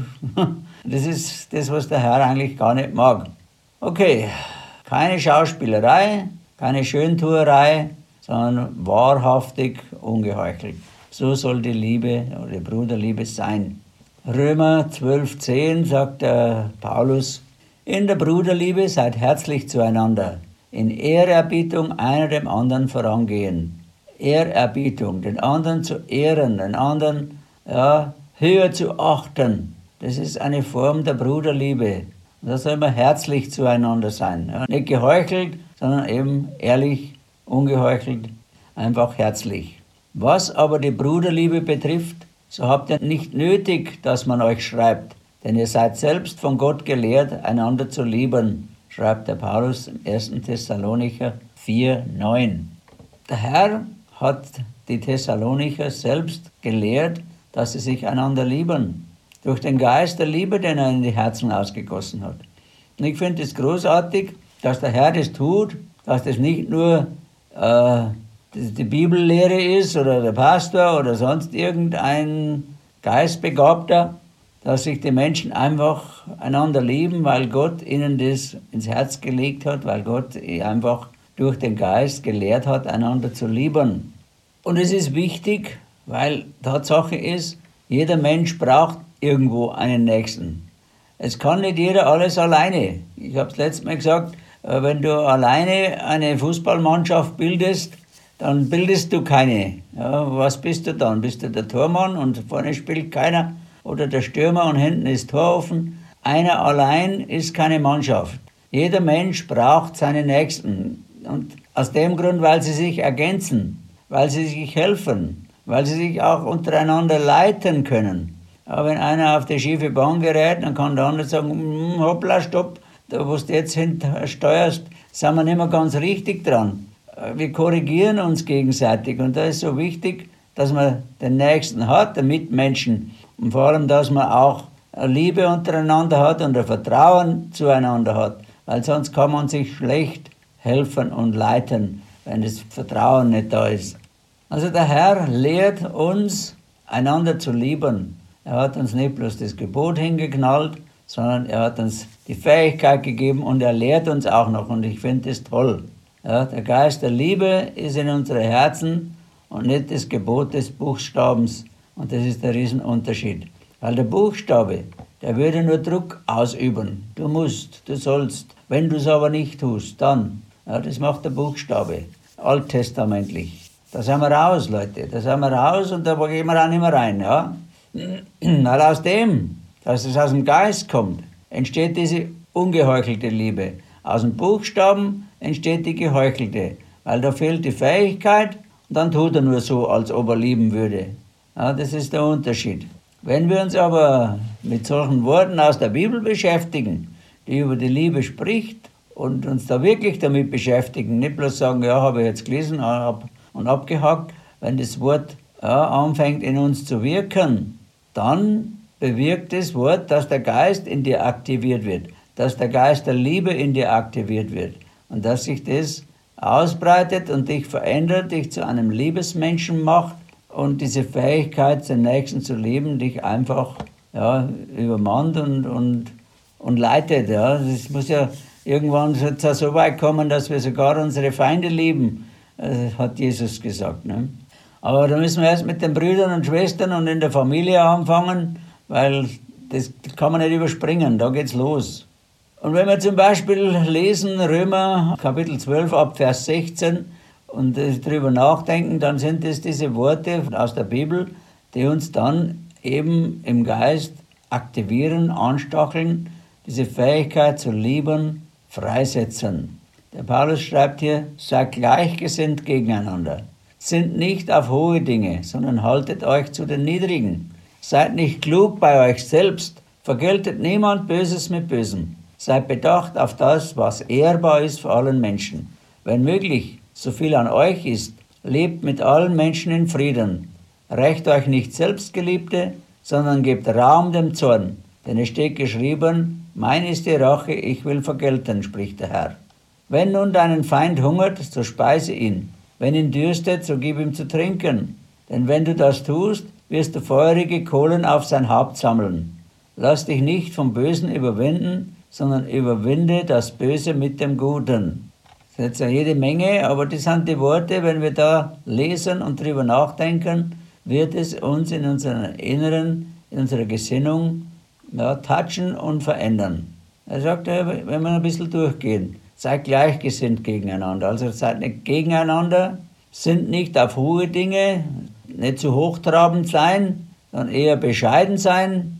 das ist das, was der Herr eigentlich gar nicht mag. Okay, keine Schauspielerei, keine Schöntuerei, sondern wahrhaftig ungeheuchelt. So soll die Liebe oder die Bruderliebe sein. Römer zwölf zehn sagt der Paulus, in der Bruderliebe seid herzlich zueinander, in Ehrerbietung einer dem anderen vorangehen. Ehrerbietung, den anderen zu ehren, den anderen ja, höher zu achten. Das ist eine Form der Bruderliebe. Und da soll man herzlich zueinander sein. Ja. Nicht geheuchelt, sondern eben ehrlich, ungeheuchelt, einfach herzlich. Was aber die Bruderliebe betrifft, so habt ihr nicht nötig, dass man euch schreibt, denn ihr seid selbst von Gott gelehrt, einander zu lieben, schreibt der Paulus im ersten Thessalonicher vier neun. Der Herr hat die Thessalonicher selbst gelehrt, dass sie sich einander lieben, durch den Geist der Liebe, den er in die Herzen ausgegossen hat. Und ich finde es großartig, dass der Herr das tut, dass das nicht nur äh, die Bibellehre ist oder der Pastor oder sonst irgendein Geistbegabter, dass sich die Menschen einfach einander lieben, weil Gott ihnen das ins Herz gelegt hat, weil Gott einfach durch den Geist gelehrt hat, einander zu lieben. Und es ist wichtig, weil Tatsache ist, jeder Mensch braucht irgendwo einen Nächsten. Es kann nicht jeder alles alleine. Ich habe es letztes Mal gesagt, wenn du alleine eine Fußballmannschaft bildest, dann bildest du keine. Ja, was bist du dann? Bist du der Tormann und vorne spielt keiner? Oder der Stürmer und hinten ist Tor offen? Einer allein ist keine Mannschaft. Jeder Mensch braucht seine Nächsten. Und aus dem Grund, weil sie sich ergänzen, weil sie sich helfen, weil sie sich auch untereinander leiten können. Aber wenn einer auf die schiefe Bahn gerät, dann kann der andere sagen, hoppla, stopp, da wo du jetzt hinsteuerst, sind wir nicht mehr ganz richtig dran. Wir korrigieren uns gegenseitig und da ist so wichtig, dass man den Nächsten hat, den Mitmenschen und vor allem, dass man auch eine Liebe untereinander hat und ein Vertrauen zueinander hat, weil sonst kann man sich schlecht helfen und leiten, wenn das Vertrauen nicht da ist. Also der Herr lehrt uns, einander zu lieben. Er hat uns nicht bloß das Gebot hingeknallt, sondern er hat uns die Fähigkeit gegeben und er lehrt uns auch noch und ich finde das toll. Ja, der Geist der Liebe ist in unseren Herzen und nicht das Gebot des Buchstabens. Und das ist der Riesenunterschied. Weil der Buchstabe, der würde nur Druck ausüben. Du musst, du sollst. Wenn du es aber nicht tust, dann. Ja, das macht der Buchstabe, alttestamentlich. Da sind wir raus, Leute. Da sind wir raus und da gehen wir auch nicht mehr rein. Ja? Weil aus dem, dass es aus dem Geist kommt, entsteht diese ungeheuchelte Liebe. Aus dem Buchstaben entsteht die geheuchelte, weil da fehlt die Fähigkeit und dann tut er nur so, als ob er lieben würde. Ja, das ist der Unterschied. Wenn wir uns aber mit solchen Worten aus der Bibel beschäftigen, die über die Liebe spricht und uns da wirklich damit beschäftigen, nicht bloß sagen, ja, habe ich jetzt gelesen und abgehakt, wenn das Wort ja, anfängt in uns zu wirken, dann bewirkt das Wort, dass der Geist in dir aktiviert wird, dass der Geist der Liebe in dir aktiviert wird und dass sich das ausbreitet und dich verändert, dich zu einem Liebesmenschen macht und diese Fähigkeit, den Nächsten zu lieben, dich einfach ja, übermannt und, und, und leitet. Ja. Es muss ja irgendwann so weit kommen, dass wir sogar unsere Feinde lieben, hat Jesus gesagt. Ne? Aber da müssen wir erst mit den Brüdern und Schwestern und in der Familie anfangen, weil das kann man nicht überspringen, da geht's los. Und wenn wir zum Beispiel lesen, Römer Kapitel zwölf ab Vers sechzehn und darüber nachdenken, dann sind es diese Worte aus der Bibel, die uns dann eben im Geist aktivieren, anstacheln, diese Fähigkeit zu lieben, freisetzen. Der Paulus schreibt hier, seid gleichgesinnt gegeneinander. Sind nicht auf hohe Dinge, sondern haltet euch zu den Niedrigen. Seid nicht klug bei euch selbst, vergeltet niemand Böses mit Bösem. Seid bedacht auf das, was ehrbar ist für allen Menschen. Wenn möglich, so viel an euch ist, lebt mit allen Menschen in Frieden. Rächt euch nicht Selbstgeliebte, sondern gebt Raum dem Zorn. Denn es steht geschrieben, mein ist die Rache, ich will vergelten, spricht der Herr. Wenn nun deinen Feind hungert, so speise ihn. Wenn ihn dürstet, so gib ihm zu trinken. Denn wenn du das tust, wirst du feurige Kohlen auf sein Haupt sammeln. Lass dich nicht vom Bösen überwinden, sondern überwinde das Böse mit dem Guten. Das ist jetzt ja jede Menge, aber das sind die Worte, wenn wir da lesen und drüber nachdenken, wird es uns in unserem Inneren, in unserer Gesinnung, ja, touchen und verändern. Er sagt, wenn wir ein bisschen durchgehen, seid gleichgesinnt gegeneinander. Also seid nicht gegeneinander, sind nicht auf hohe Dinge, nicht zu hochtrabend sein, sondern eher bescheiden sein,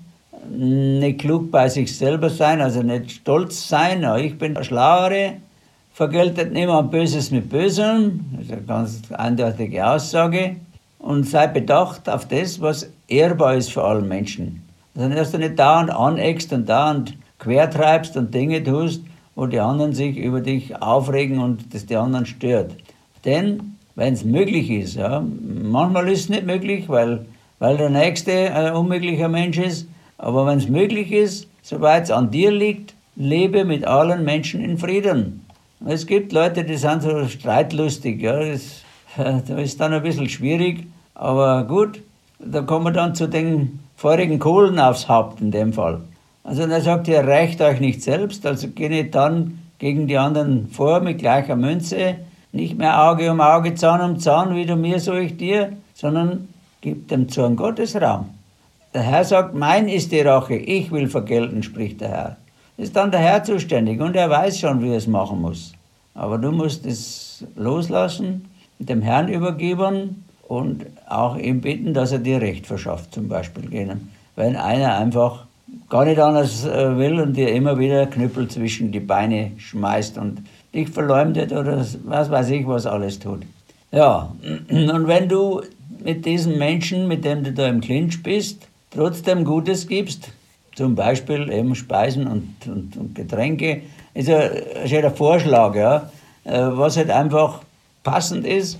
nicht klug bei sich selber sein, also nicht stolz sein, ja, ich bin der Schlauere, vergeltet niemand Böses mit Bösem, das ist eine ganz eindeutige Aussage, und sei bedacht auf das, was ehrbar ist für alle Menschen. Also dass du nicht dauernd aneckst und dauernd quertreibst und Dinge tust, wo die anderen sich über dich aufregen und das die anderen stört. Denn, wenn es möglich ist, ja, manchmal ist es nicht möglich, weil, weil der Nächste ein unmöglicher Mensch ist, aber wenn es möglich ist, soweit es an dir liegt, lebe mit allen Menschen in Frieden. Es gibt Leute, die sind so streitlustig, ja, das, das ist dann ein bisschen schwierig, aber gut, da kommen wir dann zu den feurigen Kohlen aufs Haupt in dem Fall. Also er sagt, ihr rächt euch nicht selbst, also geh nicht dann gegen die anderen vor mit gleicher Münze, nicht mehr Auge um Auge, Zahn um Zahn, wie du mir, so ich dir, sondern gib dem Zorn Gottes Raum. Der Herr sagt, mein ist die Rache, ich will vergelten, spricht der Herr. Das ist dann der Herr zuständig und er weiß schon, wie er es machen muss. Aber du musst es loslassen, dem Herrn übergeben und auch ihm bitten, dass er dir Recht verschafft, zum Beispiel. Wenn einer einfach gar nicht anders will und dir immer wieder Knüppel zwischen die Beine schmeißt und dich verleumdet oder was weiß ich, was alles tut. Ja, und wenn du mit diesem Menschen, mit dem du da im Clinch bist, trotzdem Gutes gibst, zum Beispiel eben Speisen und, und, und Getränke, ist ja ein schöner Vorschlag, ja, was halt einfach passend ist,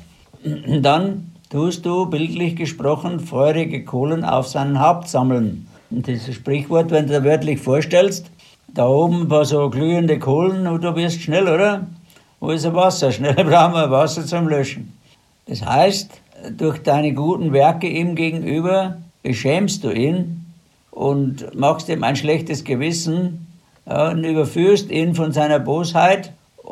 dann tust du, bildlich gesprochen, feurige Kohlen auf sein Haupt sammeln. Und dieses Sprichwort, wenn du dir wörtlich vorstellst, da oben ein paar so glühende Kohlen und du wirst schnell, oder? Wo ist das Wasser? Schnell brauchen wir Wasser zum Löschen. Das heißt, durch deine guten Werke ihm gegenüber beschämst du ihn und machst ihm ein schlechtes Gewissen, ja, und überführst ihn von seiner Bosheit.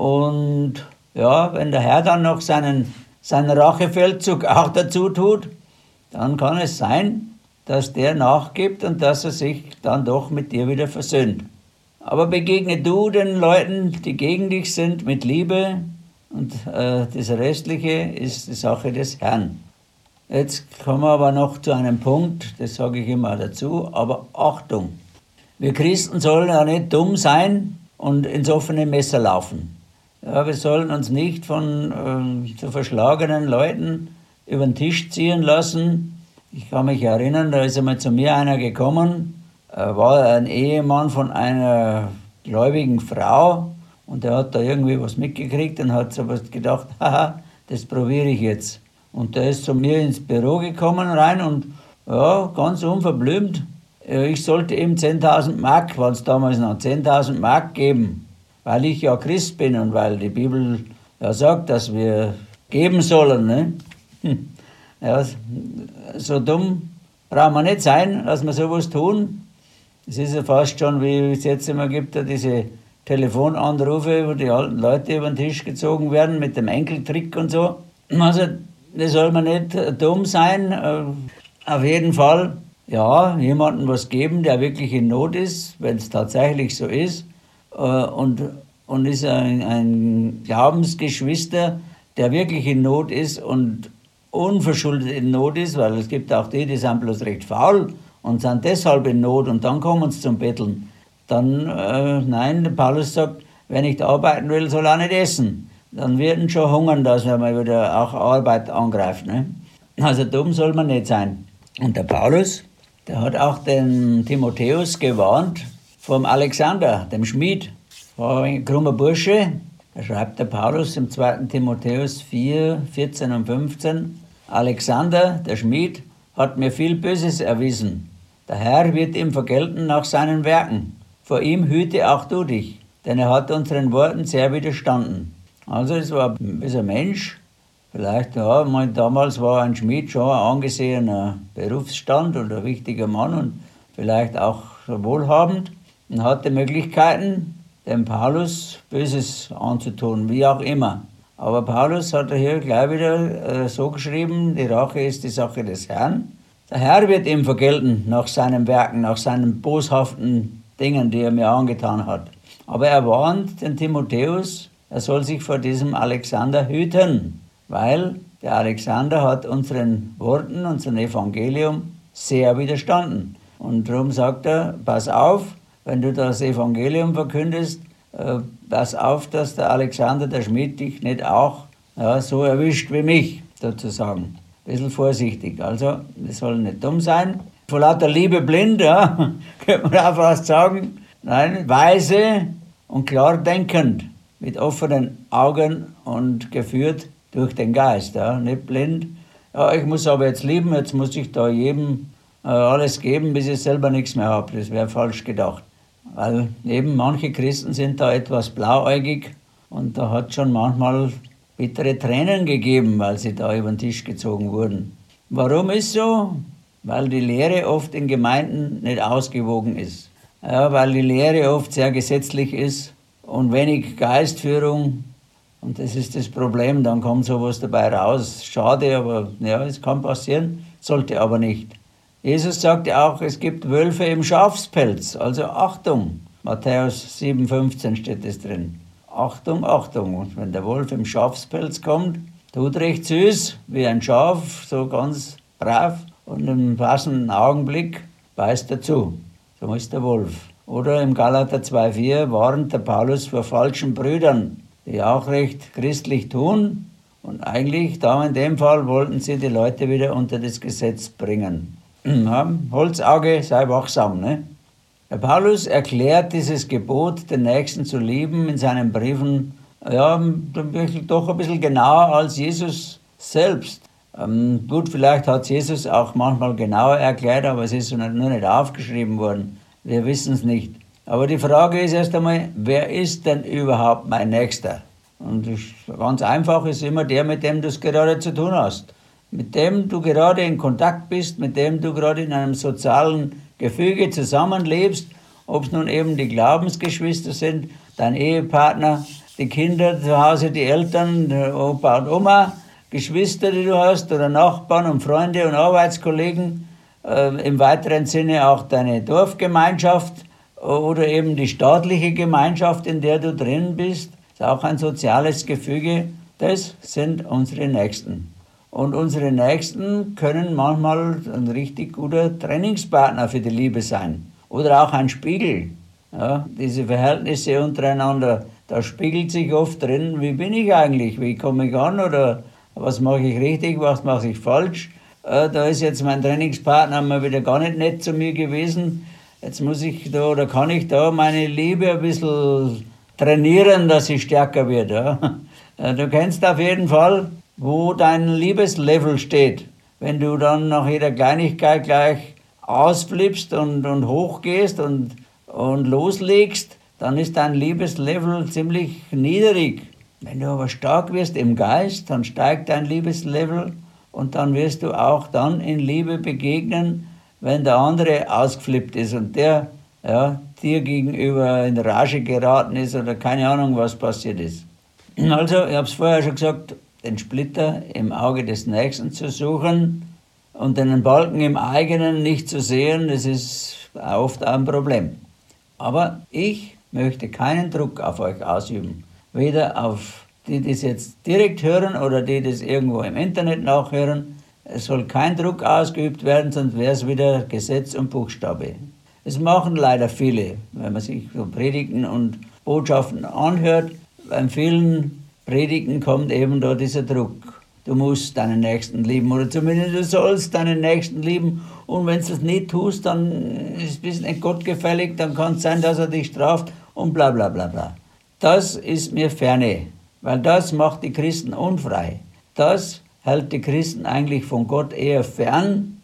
Und ja, wenn der Herr dann noch seinen, seinen Rachefeldzug auch dazu tut, dann kann es sein, dass der nachgibt und dass er sich dann doch mit dir wieder versöhnt. Aber begegne du den Leuten, die gegen dich sind, mit Liebe und äh, das Restliche ist die Sache des Herrn. Jetzt kommen wir aber noch zu einem Punkt, das sage ich immer dazu, aber Achtung. Wir Christen sollen ja nicht dumm sein und ins offene Messer laufen. Ja, wir sollen uns nicht von äh, so verschlagenen Leuten über den Tisch ziehen lassen. Ich kann mich erinnern, da ist einmal zu mir einer gekommen, war ein Ehemann von einer gläubigen Frau und der hat da irgendwie was mitgekriegt und hat so was gedacht, haha, das probiere ich jetzt. Und der ist zu mir ins Büro gekommen rein und ja, ganz unverblümt, ich sollte ihm zehntausend Mark, war es damals noch, zehntausend Mark geben, weil ich ja Christ bin und weil die Bibel ja sagt, dass wir geben sollen. Ne? Hm. Ja, so dumm brauchen wir nicht sein, dass wir sowas tun. Es ist ja fast schon, wie es jetzt immer gibt, diese Telefonanrufe, wo die alten Leute über den Tisch gezogen werden mit dem Enkeltrick und so. Also, da soll man nicht dumm sein. Auf jeden Fall, ja, jemandem was geben, der wirklich in Not ist, wenn es tatsächlich so ist. Und, und ist ein, ein Glaubensgeschwister, der wirklich in Not ist und unverschuldet in Not ist, weil es gibt auch die, die sind bloß recht faul und sind deshalb in Not und dann kommen sie zum Betteln. Dann, äh, nein, der Paulus sagt, wer nicht arbeiten will, soll auch nicht essen. Dann werden schon hungern, dass man mal wieder auch Arbeit angreift. Ne? Also dumm soll man nicht sein. Und der Paulus, der hat auch den Timotheus gewarnt vom Alexander, dem Schmied. War ein krummer Bursche. Da schreibt der Paulus im zweiten Timotheus vier, vierzehn und fünfzehn, Alexander, der Schmied, hat mir viel Böses erwiesen. Der Herr wird ihm vergelten nach seinen Werken. Vor ihm hüte auch du dich, denn er hat unseren Worten sehr widerstanden. Also es war ein Mensch, vielleicht, ja, mein, damals war ein Schmied schon ein angesehener Berufsstand oder ein wichtiger Mann und vielleicht auch wohlhabend und hatte Möglichkeiten, dem Paulus Böses anzutun, wie auch immer. Aber Paulus hat hier gleich wieder äh, so geschrieben, die Rache ist die Sache des Herrn. Der Herr wird ihm vergelten nach seinen Werken, nach seinen boshaften Dingen, die er mir angetan hat. Aber er warnt den Timotheus, er soll sich vor diesem Alexander hüten, weil der Alexander hat unseren Worten, unserem Evangelium sehr widerstanden. Und darum sagt er, pass auf, wenn du das Evangelium verkündest, äh, pass auf, dass der Alexander, der Schmied, dich nicht auch ja, so erwischt wie mich, sozusagen. Ein bisschen vorsichtig. Also, wir sollen nicht dumm sein. Vor lauter Liebe blind, ja, könnte man auch fast sagen. Nein, weise und klar denkend, mit offenen Augen und geführt durch den Geist. Ja, nicht blind. Ja, ich muss aber jetzt lieben, jetzt muss ich da jedem äh, alles geben, bis ich selber nichts mehr habe. Das wäre falsch gedacht. Weil eben manche Christen sind da etwas blauäugig und da hat schon manchmal bittere Tränen gegeben, weil sie da über den Tisch gezogen wurden. Warum ist so? Weil die Lehre oft in Gemeinden nicht ausgewogen ist. Ja, weil die Lehre oft sehr gesetzlich ist und wenig Geistführung. Und das ist das Problem, dann kommt sowas dabei raus. Schade, aber ja, es kann passieren, sollte aber nicht. Jesus sagte auch, es gibt Wölfe im Schafspelz, also Achtung. Matthäus sieben fünfzehn steht es drin. Achtung, Achtung. Und wenn der Wolf im Schafspelz kommt, tut recht süß, wie ein Schaf, so ganz brav. Und im passenden Augenblick beißt er zu. So ist der Wolf. Oder im Galater zwei vier warnt der Paulus vor falschen Brüdern, die auch recht christlich tun. Und eigentlich, da in dem Fall, wollten sie die Leute wieder unter das Gesetz bringen. Ja, Holzauge, sei wachsam. Ne? Der Paulus erklärt dieses Gebot, den Nächsten zu lieben, in seinen Briefen ja, doch ein bisschen genauer als Jesus selbst. Ähm, gut, vielleicht hat Jesus auch manchmal genauer erklärt, aber es ist nur nicht aufgeschrieben worden. Wir wissen es nicht. Aber die Frage ist erst einmal, wer ist denn überhaupt mein Nächster? Und ganz einfach ist immer der, mit dem du es gerade zu tun hast. Mit dem du gerade in Kontakt bist, mit dem du gerade in einem sozialen Gefüge zusammenlebst, ob es nun eben die Glaubensgeschwister sind, dein Ehepartner, die Kinder zu Hause, die Eltern, Opa und Oma, Geschwister, die du hast, oder Nachbarn und Freunde und Arbeitskollegen, äh, im weiteren Sinne auch deine Dorfgemeinschaft oder eben die staatliche Gemeinschaft, in der du drin bist, ist auch ein soziales Gefüge. Das sind unsere Nächsten. Und unsere Nächsten können manchmal ein richtig guter Trainingspartner für die Liebe sein. Oder auch ein Spiegel. Ja, diese Verhältnisse untereinander, da spiegelt sich oft drin, wie bin ich eigentlich, wie komme ich an oder was mache ich richtig, was mache ich falsch. Äh, da ist jetzt mein Trainingspartner mal wieder gar nicht nett zu mir gewesen. Jetzt muss ich da oder kann ich da meine Liebe ein bisschen trainieren, dass sie stärker wird. Ja. Du kennst auf jeden Fall, wo dein Liebeslevel steht. Wenn du dann nach jeder Kleinigkeit gleich ausflippst und, und hochgehst und, und loslegst, dann ist dein Liebeslevel ziemlich niedrig. Wenn du aber stark wirst im Geist, dann steigt dein Liebeslevel und dann wirst du auch dann in Liebe begegnen, wenn der andere ausgeflippt ist und der ja, dir gegenüber in Rage geraten ist oder keine Ahnung, was passiert ist. Also, ich habe es vorher schon gesagt, den Splitter im Auge des Nächsten zu suchen und den Balken im eigenen nicht zu sehen, das ist oft ein Problem. Aber ich möchte keinen Druck auf euch ausüben. Weder auf die, die das jetzt direkt hören oder die das irgendwo im Internet nachhören. Es soll kein Druck ausgeübt werden, sonst wäre es wieder Gesetz und Buchstabe. Es machen leider viele, wenn man sich so Predigten und Botschaften anhört. Bei vielen Predigten kommt eben da dieser Druck. Du musst deinen Nächsten lieben oder zumindest du sollst deinen Nächsten lieben. Und wenn du das nicht tust, dann ist es nicht Gott gefällig, dann kann es sein, dass er dich straft und bla bla bla bla. Das ist mir ferne, weil das macht die Christen unfrei. Das hält die Christen eigentlich von Gott eher fern,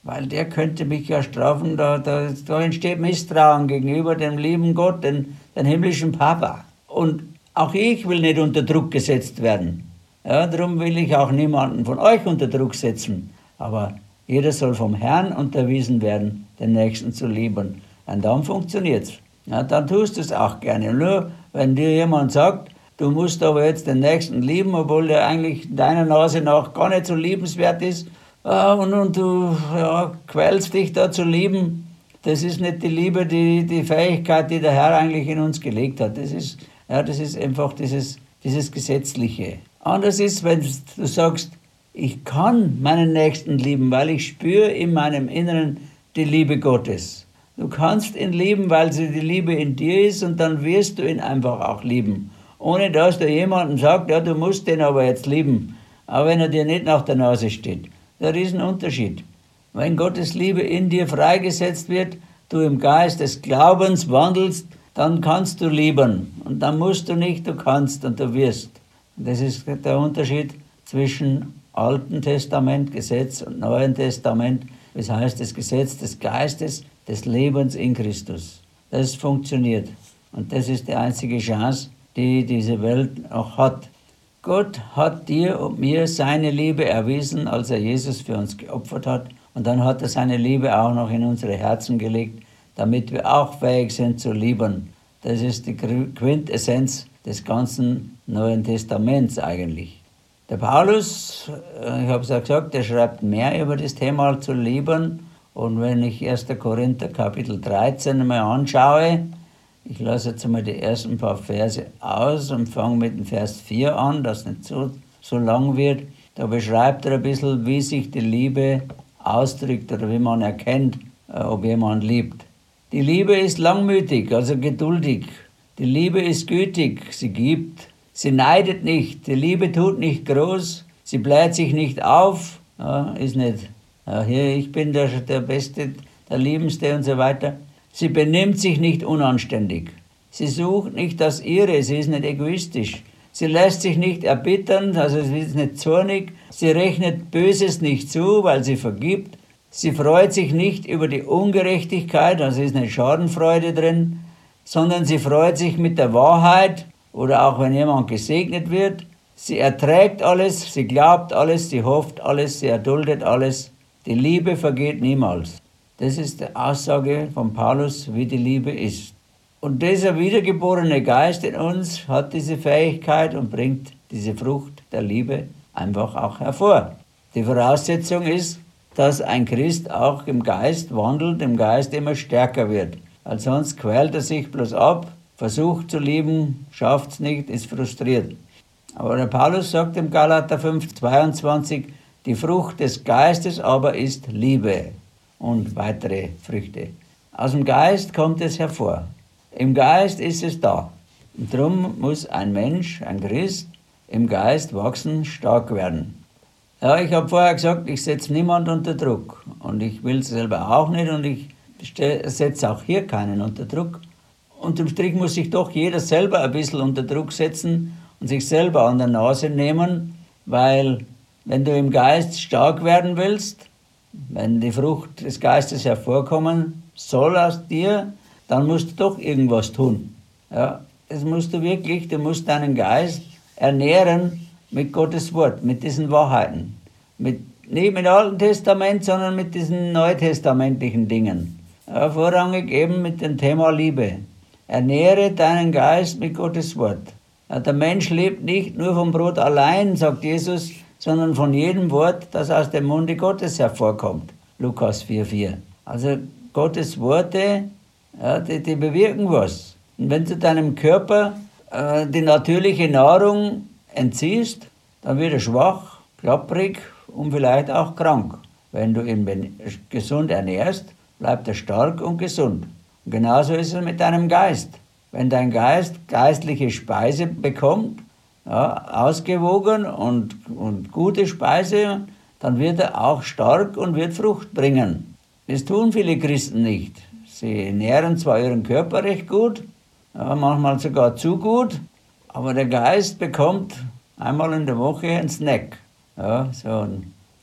weil der könnte mich ja strafen, da, da, da entsteht Misstrauen gegenüber dem lieben Gott, den, den himmlischen Papa. Und auch ich will nicht unter Druck gesetzt werden. Ja, darum will ich auch niemanden von euch unter Druck setzen. Aber jeder soll vom Herrn unterwiesen werden, den Nächsten zu lieben. Und dann funktioniert's. Ja, dann tust du es auch gerne. Nur wenn dir jemand sagt, du musst aber jetzt den Nächsten lieben, obwohl der eigentlich deiner Nase nach gar nicht so liebenswert ist, und, und du ja, quälst dich da zu lieben, das ist nicht die Liebe, die, die Fähigkeit, die der Herr eigentlich in uns gelegt hat. Das ist, ja, das ist einfach dieses, dieses Gesetzliche. Anders ist, wenn du sagst, ich kann meinen Nächsten lieben, weil ich spüre in meinem Inneren die Liebe Gottes. Du kannst ihn lieben, weil sie die Liebe in dir ist, und dann wirst du ihn einfach auch lieben. Ohne dass du jemandem sagst, ja, du musst den aber jetzt lieben, auch wenn er dir nicht nach der Nase steht. Der Riesenunterschied. Wenn Gottes Liebe in dir freigesetzt wird, du im Geist des Glaubens wandelst, dann kannst du lieben. Und dann musst du nicht, du kannst und du wirst. Das ist der Unterschied zwischen Alten Testament, Gesetz, und Neuen Testament. Das heißt, das Gesetz des Geistes, des Lebens in Christus. Das funktioniert. Und das ist die einzige Chance, die diese Welt noch hat. Gott hat dir und mir seine Liebe erwiesen, als er Jesus für uns geopfert hat. Und dann hat er seine Liebe auch noch in unsere Herzen gelegt, damit wir auch fähig sind zu lieben. Das ist die Quintessenz des ganzen Neuen Testaments eigentlich. Der Paulus, ich habe es ja gesagt, der schreibt mehr über das Thema zu lieben. Und wenn ich erster Korinther Kapitel dreizehn mal anschaue, ich lasse jetzt einmal die ersten paar Verse aus und fange mit dem Vers vier an, das nicht so, so lang wird. Da beschreibt er ein bisschen, wie sich die Liebe ausdrückt oder wie man erkennt, ob jemand liebt. Die Liebe ist langmütig, also geduldig. Die Liebe ist gütig, sie gibt. Sie neidet nicht, die Liebe tut nicht groß, sie bläht sich nicht auf, ja, ist nicht, ja, hier, ich bin der, der Beste, der Liebendste und so weiter. Sie benimmt sich nicht unanständig. Sie sucht nicht das Ihre, sie ist nicht egoistisch. Sie lässt sich nicht erbittern, also sie ist nicht zornig. Sie rechnet Böses nicht zu, weil sie vergibt. Sie freut sich nicht über die Ungerechtigkeit, also ist nicht Schadenfreude drin, sondern sie freut sich mit der Wahrheit oder auch wenn jemand gesegnet wird. Sie erträgt alles, sie glaubt alles, sie hofft alles, sie erduldet alles. Die Liebe vergeht niemals. Das ist die Aussage von Paulus, wie die Liebe ist. Und dieser wiedergeborene Geist in uns hat diese Fähigkeit und bringt diese Frucht der Liebe einfach auch hervor. Die Voraussetzung ist, dass ein Christ auch im Geist wandelt, im Geist immer stärker wird. Weil sonst quält er sich bloß ab, versucht zu lieben, schafft es nicht, ist frustriert. Aber der Paulus sagt im Galater fünf zweiundzwanzig, die Frucht des Geistes aber ist Liebe. Und weitere Früchte. Aus dem Geist kommt es hervor. Im Geist ist es da. Und darum muss ein Mensch, ein Christ, im Geist wachsen, stark werden. Ja, ich habe vorher gesagt, ich setze niemand unter Druck. Und ich will es selber auch nicht und ich setze auch hier keinen unter Druck. Unterm Strich muss sich doch jeder selber ein bisschen unter Druck setzen und sich selber an der Nase nehmen, weil wenn du im Geist stark werden willst, wenn die Frucht des Geistes hervorkommen soll aus dir, dann musst du doch irgendwas tun. Ja, das musst du wirklich, du musst deinen Geist ernähren mit Gottes Wort, mit diesen Wahrheiten. Mit, nicht mit dem Alten Testament, sondern mit diesen neutestamentlichen Dingen. Ja, vorrangig eben mit dem Thema Liebe. Ernähre deinen Geist mit Gottes Wort. Ja, der Mensch lebt nicht nur vom Brot allein, sagt Jesus, sondern von jedem Wort, das aus dem Munde Gottes hervorkommt. Lukas vier vier. Also Gottes Worte, ja, die, die bewirken was. Und wenn du deinem Körper äh, die natürliche Nahrung entziehst, dann wird er schwach, klapprig und vielleicht auch krank. Wenn du ihn gesund ernährst, bleibt er stark und gesund. Und genauso ist es mit deinem Geist. Wenn dein Geist geistliche Speise bekommt, ja, ausgewogen und, und gute Speise, dann wird er auch stark und wird Frucht bringen. Das tun viele Christen nicht. Sie nähren zwar ihren Körper recht gut, ja, manchmal sogar zu gut, aber der Geist bekommt einmal in der Woche einen Snack. Ja, so ein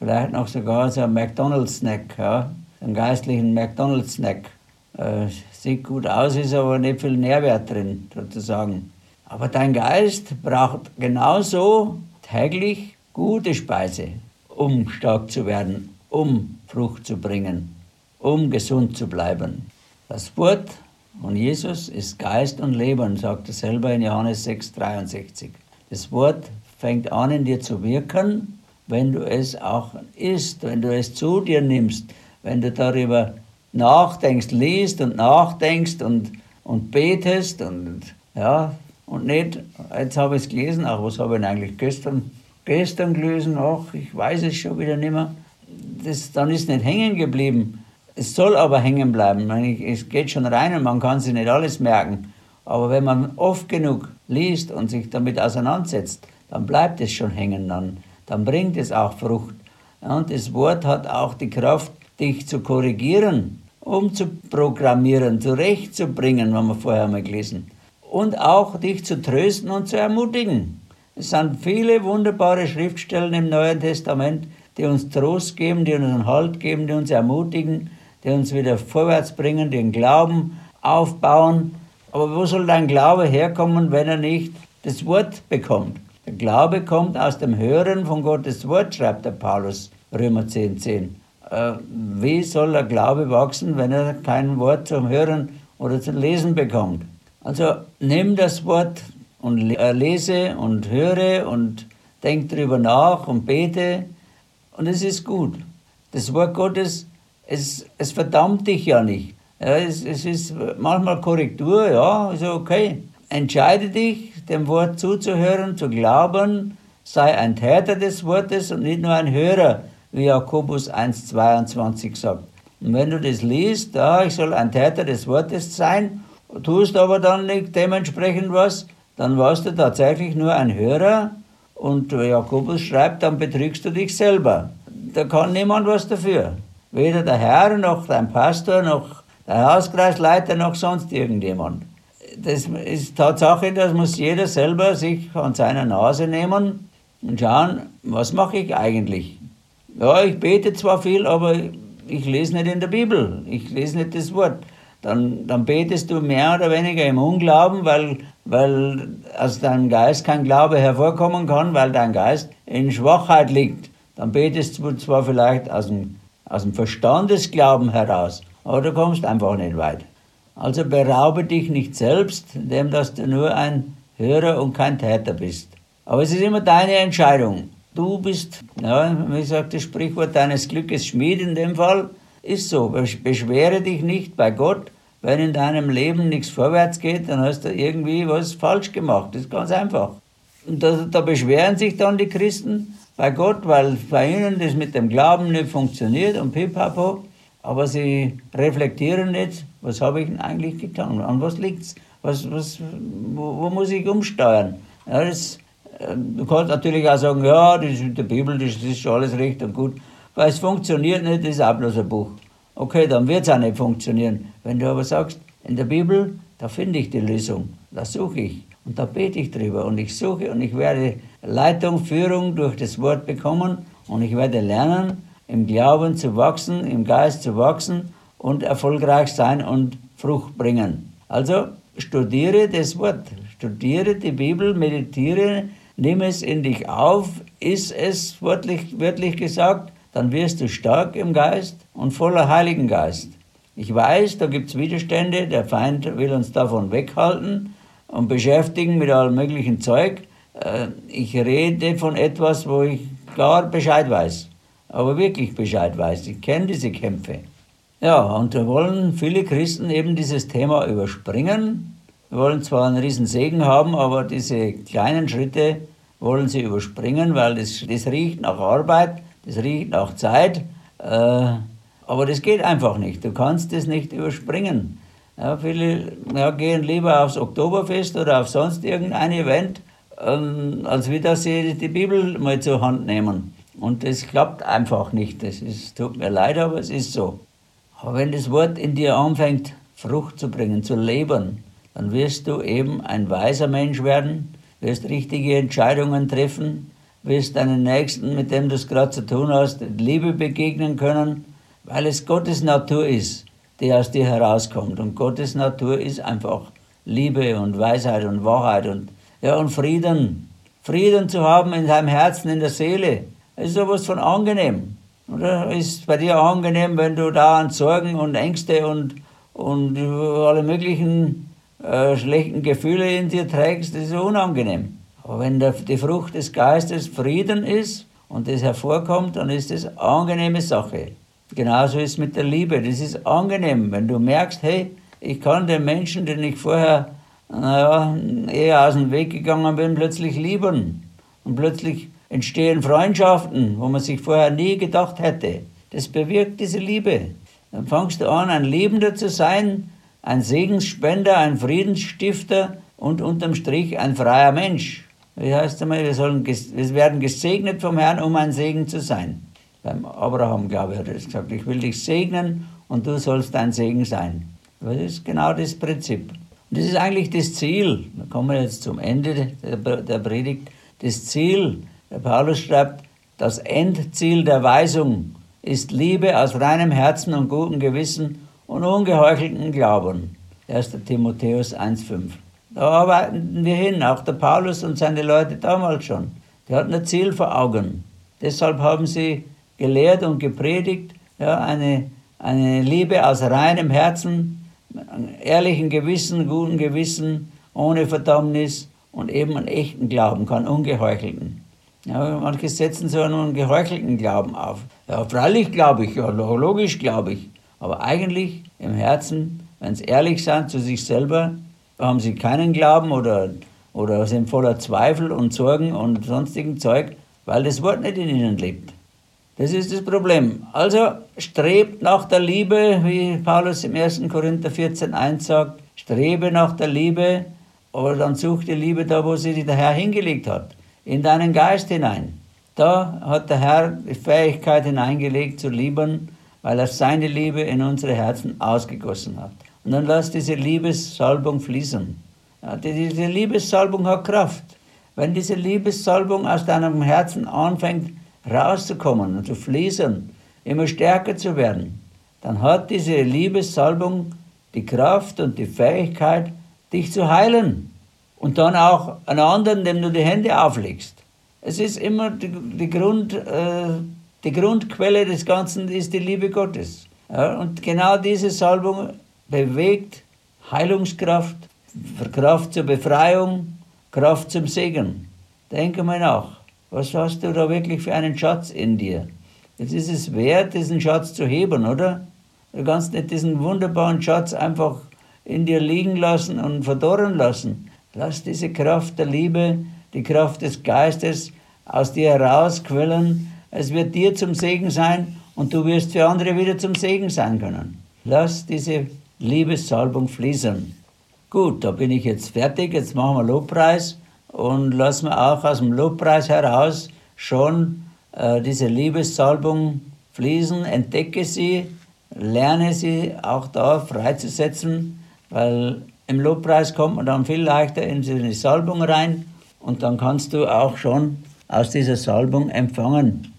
vielleicht noch sogar so ein McDonald's-Snack, ja, einen geistlichen McDonald's-Snack. Äh, sieht gut aus, ist aber nicht viel Nährwert drin, sozusagen. Aber dein Geist braucht genauso täglich gute Speise, um stark zu werden, um Frucht zu bringen, um gesund zu bleiben. Das Wort von Jesus ist Geist und Leben, sagt er selber in Johannes sechs, dreiundsechzig. Das Wort fängt an, in dir zu wirken, wenn du es auch isst, wenn du es zu dir nimmst, wenn du darüber nachdenkst, liest und nachdenkst und, und betest und ja, und nicht, jetzt habe ich es gelesen, ach, was habe ich denn eigentlich gestern, gestern gelesen, ach, ich weiß es schon wieder nicht mehr. Das, dann ist nicht hängen geblieben. Es soll aber hängen bleiben. Es geht schon rein und man kann sich nicht alles merken. Aber wenn man oft genug liest und sich damit auseinandersetzt, dann bleibt es schon hängen, dann, dann bringt es auch Frucht. Und das Wort hat auch die Kraft, dich zu korrigieren, umzuprogrammieren, zurechtzubringen, haben wir vorher mal gelesen. Und auch dich zu trösten und zu ermutigen. Es sind viele wunderbare Schriftstellen im Neuen Testament, die uns Trost geben, die uns einen Halt geben, die uns ermutigen, die uns wieder vorwärts bringen, den Glauben aufbauen. Aber wo soll dein Glaube herkommen, wenn er nicht das Wort bekommt? Der Glaube kommt aus dem Hören von Gottes Wort, schreibt der Paulus, Römer zehn, zehn. Äh, wie soll der Glaube wachsen, wenn er kein Wort zum Hören oder zum Lesen bekommt? Also nimm das Wort und lese und höre und denk drüber nach und bete und es ist gut. Das Wort Gottes, es, es verdammt dich ja nicht. Ja, es, es ist manchmal Korrektur, ja, ist okay. Entscheide dich, dem Wort zuzuhören, zu glauben, sei ein Täter des Wortes und nicht nur ein Hörer, wie Jakobus eins, zweiundzwanzig sagt. Und wenn du das liest, ja, ich soll ein Täter des Wortes sein, tust aber dann nicht dementsprechend was, dann warst du tatsächlich nur ein Hörer und Jakobus schreibt, dann betrügst du dich selber. Da kann niemand was dafür. Weder der Herr, noch dein Pastor, noch der Hauskreisleiter, noch sonst irgendjemand. Das ist Tatsache, das muss jeder selber sich an seiner Nase nehmen und schauen, was mache ich eigentlich? Ja, ich bete zwar viel, aber ich lese nicht in der Bibel, ich lese nicht das Wort. Dann, dann betest du mehr oder weniger im Unglauben, weil, weil aus deinem Geist kein Glaube hervorkommen kann, weil dein Geist in Schwachheit liegt. Dann betest du zwar vielleicht aus dem, aus dem Verstandesglauben heraus, aber du kommst einfach nicht weit. Also beraube dich nicht selbst, indem dass du nur ein Hörer und kein Täter bist. Aber es ist immer deine Entscheidung. Du bist, ja, wie sagt das Sprichwort, deines Glückes Schmied in dem Fall. Ist so, beschwere dich nicht bei Gott, wenn in deinem Leben nichts vorwärts geht, dann hast du irgendwie was falsch gemacht. Das ist ganz einfach. Und da, da beschweren sich dann die Christen bei Gott, weil bei ihnen das mit dem Glauben nicht funktioniert und pipapo, aber sie reflektieren nicht, was habe ich denn eigentlich getan, an was liegt's, was, was, wo, wo muss ich umsteuern. Ja, das, du kannst natürlich auch sagen, ja, das ist mit der Bibel, das ist schon alles recht und gut, weil es funktioniert nicht, das ist auch bloß ein Buch. Okay, dann wird es auch nicht funktionieren. Wenn du aber sagst, in der Bibel, da finde ich die Lösung, da suche ich und da bete ich drüber und ich suche und ich werde Leitung, Führung durch das Wort bekommen und ich werde lernen, im Glauben zu wachsen, im Geist zu wachsen und erfolgreich sein und Frucht bringen. Also studiere das Wort, studiere die Bibel, meditiere, nimm es in dich auf, ist es wörtlich, wörtlich gesagt, dann wirst du stark im Geist und voller Heiligen Geist. Ich weiß, da gibt es Widerstände, der Feind will uns davon weghalten und beschäftigen mit allem möglichen Zeug. Ich rede von etwas, wo ich klar Bescheid weiß, aber wirklich Bescheid weiß. Ich kenne diese Kämpfe. Ja, und da wollen viele Christen eben dieses Thema überspringen. Wir wollen zwar einen riesen Segen haben, aber diese kleinen Schritte wollen sie überspringen, weil das, das riecht nach Arbeit, das riecht nach Zeit, äh, aber das geht einfach nicht. Du kannst das nicht überspringen. Ja, viele ja, gehen lieber aufs Oktoberfest oder auf sonst irgendein Event, ähm, als wie dass sie die Bibel mal zur Hand nehmen. Und das klappt einfach nicht. Das ist, tut mir leid, aber es ist so. Aber wenn das Wort in dir anfängt, Frucht zu bringen, zu leben, dann wirst du eben ein weiser Mensch werden, wirst richtige Entscheidungen treffen, wirst deinen Nächsten, mit dem du es gerade zu tun hast, Liebe begegnen können, weil es Gottes Natur ist, die aus dir herauskommt. Und Gottes Natur ist einfach Liebe und Weisheit und Wahrheit und, ja, und Frieden. Frieden zu haben in deinem Herzen, in der Seele, das ist sowas von angenehm. Oder ist bei dir angenehm, wenn du da an Sorgen und Ängste und, und alle möglichen äh, schlechten Gefühle in dir trägst, das ist unangenehm. Aber wenn der, die Frucht des Geistes Frieden ist und das hervorkommt, dann ist das eine angenehme Sache. Genauso ist es mit der Liebe. Das ist angenehm, wenn du merkst, hey, ich kann den Menschen, den ich vorher naja, eher aus dem Weg gegangen bin, plötzlich lieben. Und plötzlich entstehen Freundschaften, wo man sich vorher nie gedacht hätte. Das bewirkt diese Liebe. Dann fängst du an, ein Liebender zu sein, ein Segensspender, ein Friedensstifter und unterm Strich ein freier Mensch. Wie heißt es einmal, wir, sollen, wir werden gesegnet vom Herrn, um ein Segen zu sein. Beim Abraham, glaube ich, hat er das gesagt, ich will dich segnen und du sollst ein Segen sein. Das ist genau das Prinzip. Und das ist eigentlich das Ziel. Da kommen wir jetzt zum Ende der Predigt. Das Ziel, der Paulus schreibt, das Endziel der Weisung ist Liebe aus reinem Herzen und gutem Gewissen und ungeheucheltem Glauben. erster Timotheus eins fünf. Da arbeiten wir hin, auch der Paulus und seine Leute damals schon. Die hatten ein Ziel vor Augen. Deshalb haben sie gelehrt und gepredigt, ja, eine, eine Liebe aus reinem Herzen, ehrlichen Gewissen, guten Gewissen, ohne Verdammnis und eben einen echten Glauben, keinen ungeheuchelten. Ja, manche setzen so einen geheuchelten Glauben auf. Ja, freilich glaube ich, ja, logisch glaube ich. Aber eigentlich im Herzen, wenn sie ehrlich sind zu sich selber, haben sie keinen Glauben oder, oder sind voller Zweifel und Sorgen und sonstigen Zeug, weil das Wort nicht in ihnen lebt. Das ist das Problem. Also strebt nach der Liebe, wie Paulus im ersten Korinther vierzehn eins sagt, strebe nach der Liebe, aber dann such die Liebe da, wo sie der Herr hingelegt hat, in deinen Geist hinein. Da hat der Herr die Fähigkeit hineingelegt zu lieben, weil er seine Liebe in unsere Herzen ausgegossen hat. Und dann lass diese Liebessalbung fließen. Ja, diese Liebessalbung hat Kraft. Wenn diese Liebessalbung aus deinem Herzen anfängt rauszukommen und zu fließen, immer stärker zu werden, dann hat diese Liebessalbung die Kraft und die Fähigkeit, dich zu heilen. Und dann auch einen anderen, dem du die Hände auflegst. Es ist immer die, die, Grund, äh, die Grundquelle des Ganzen ist die Liebe Gottes. Ja, und genau diese Salbung bewegt Heilungskraft, Kraft zur Befreiung, Kraft zum Segen. Denke mal nach. Was hast du da wirklich für einen Schatz in dir? Jetzt ist es wert, diesen Schatz zu heben, oder? Du kannst nicht diesen wunderbaren Schatz einfach in dir liegen lassen und verdorren lassen. Lass diese Kraft der Liebe, die Kraft des Geistes aus dir herausquellen. Es wird dir zum Segen sein und du wirst für andere wieder zum Segen sein können. Lass diese Liebessalbung fließen. Gut, da bin ich jetzt fertig. Jetzt machen wir Lobpreis. Und lassen wir auch aus dem Lobpreis heraus schon äh, diese Liebessalbung fließen, entdecke sie, lerne sie auch da freizusetzen, weil im Lobpreis kommt man dann viel leichter in die Salbung rein und dann kannst du auch schon aus dieser Salbung empfangen.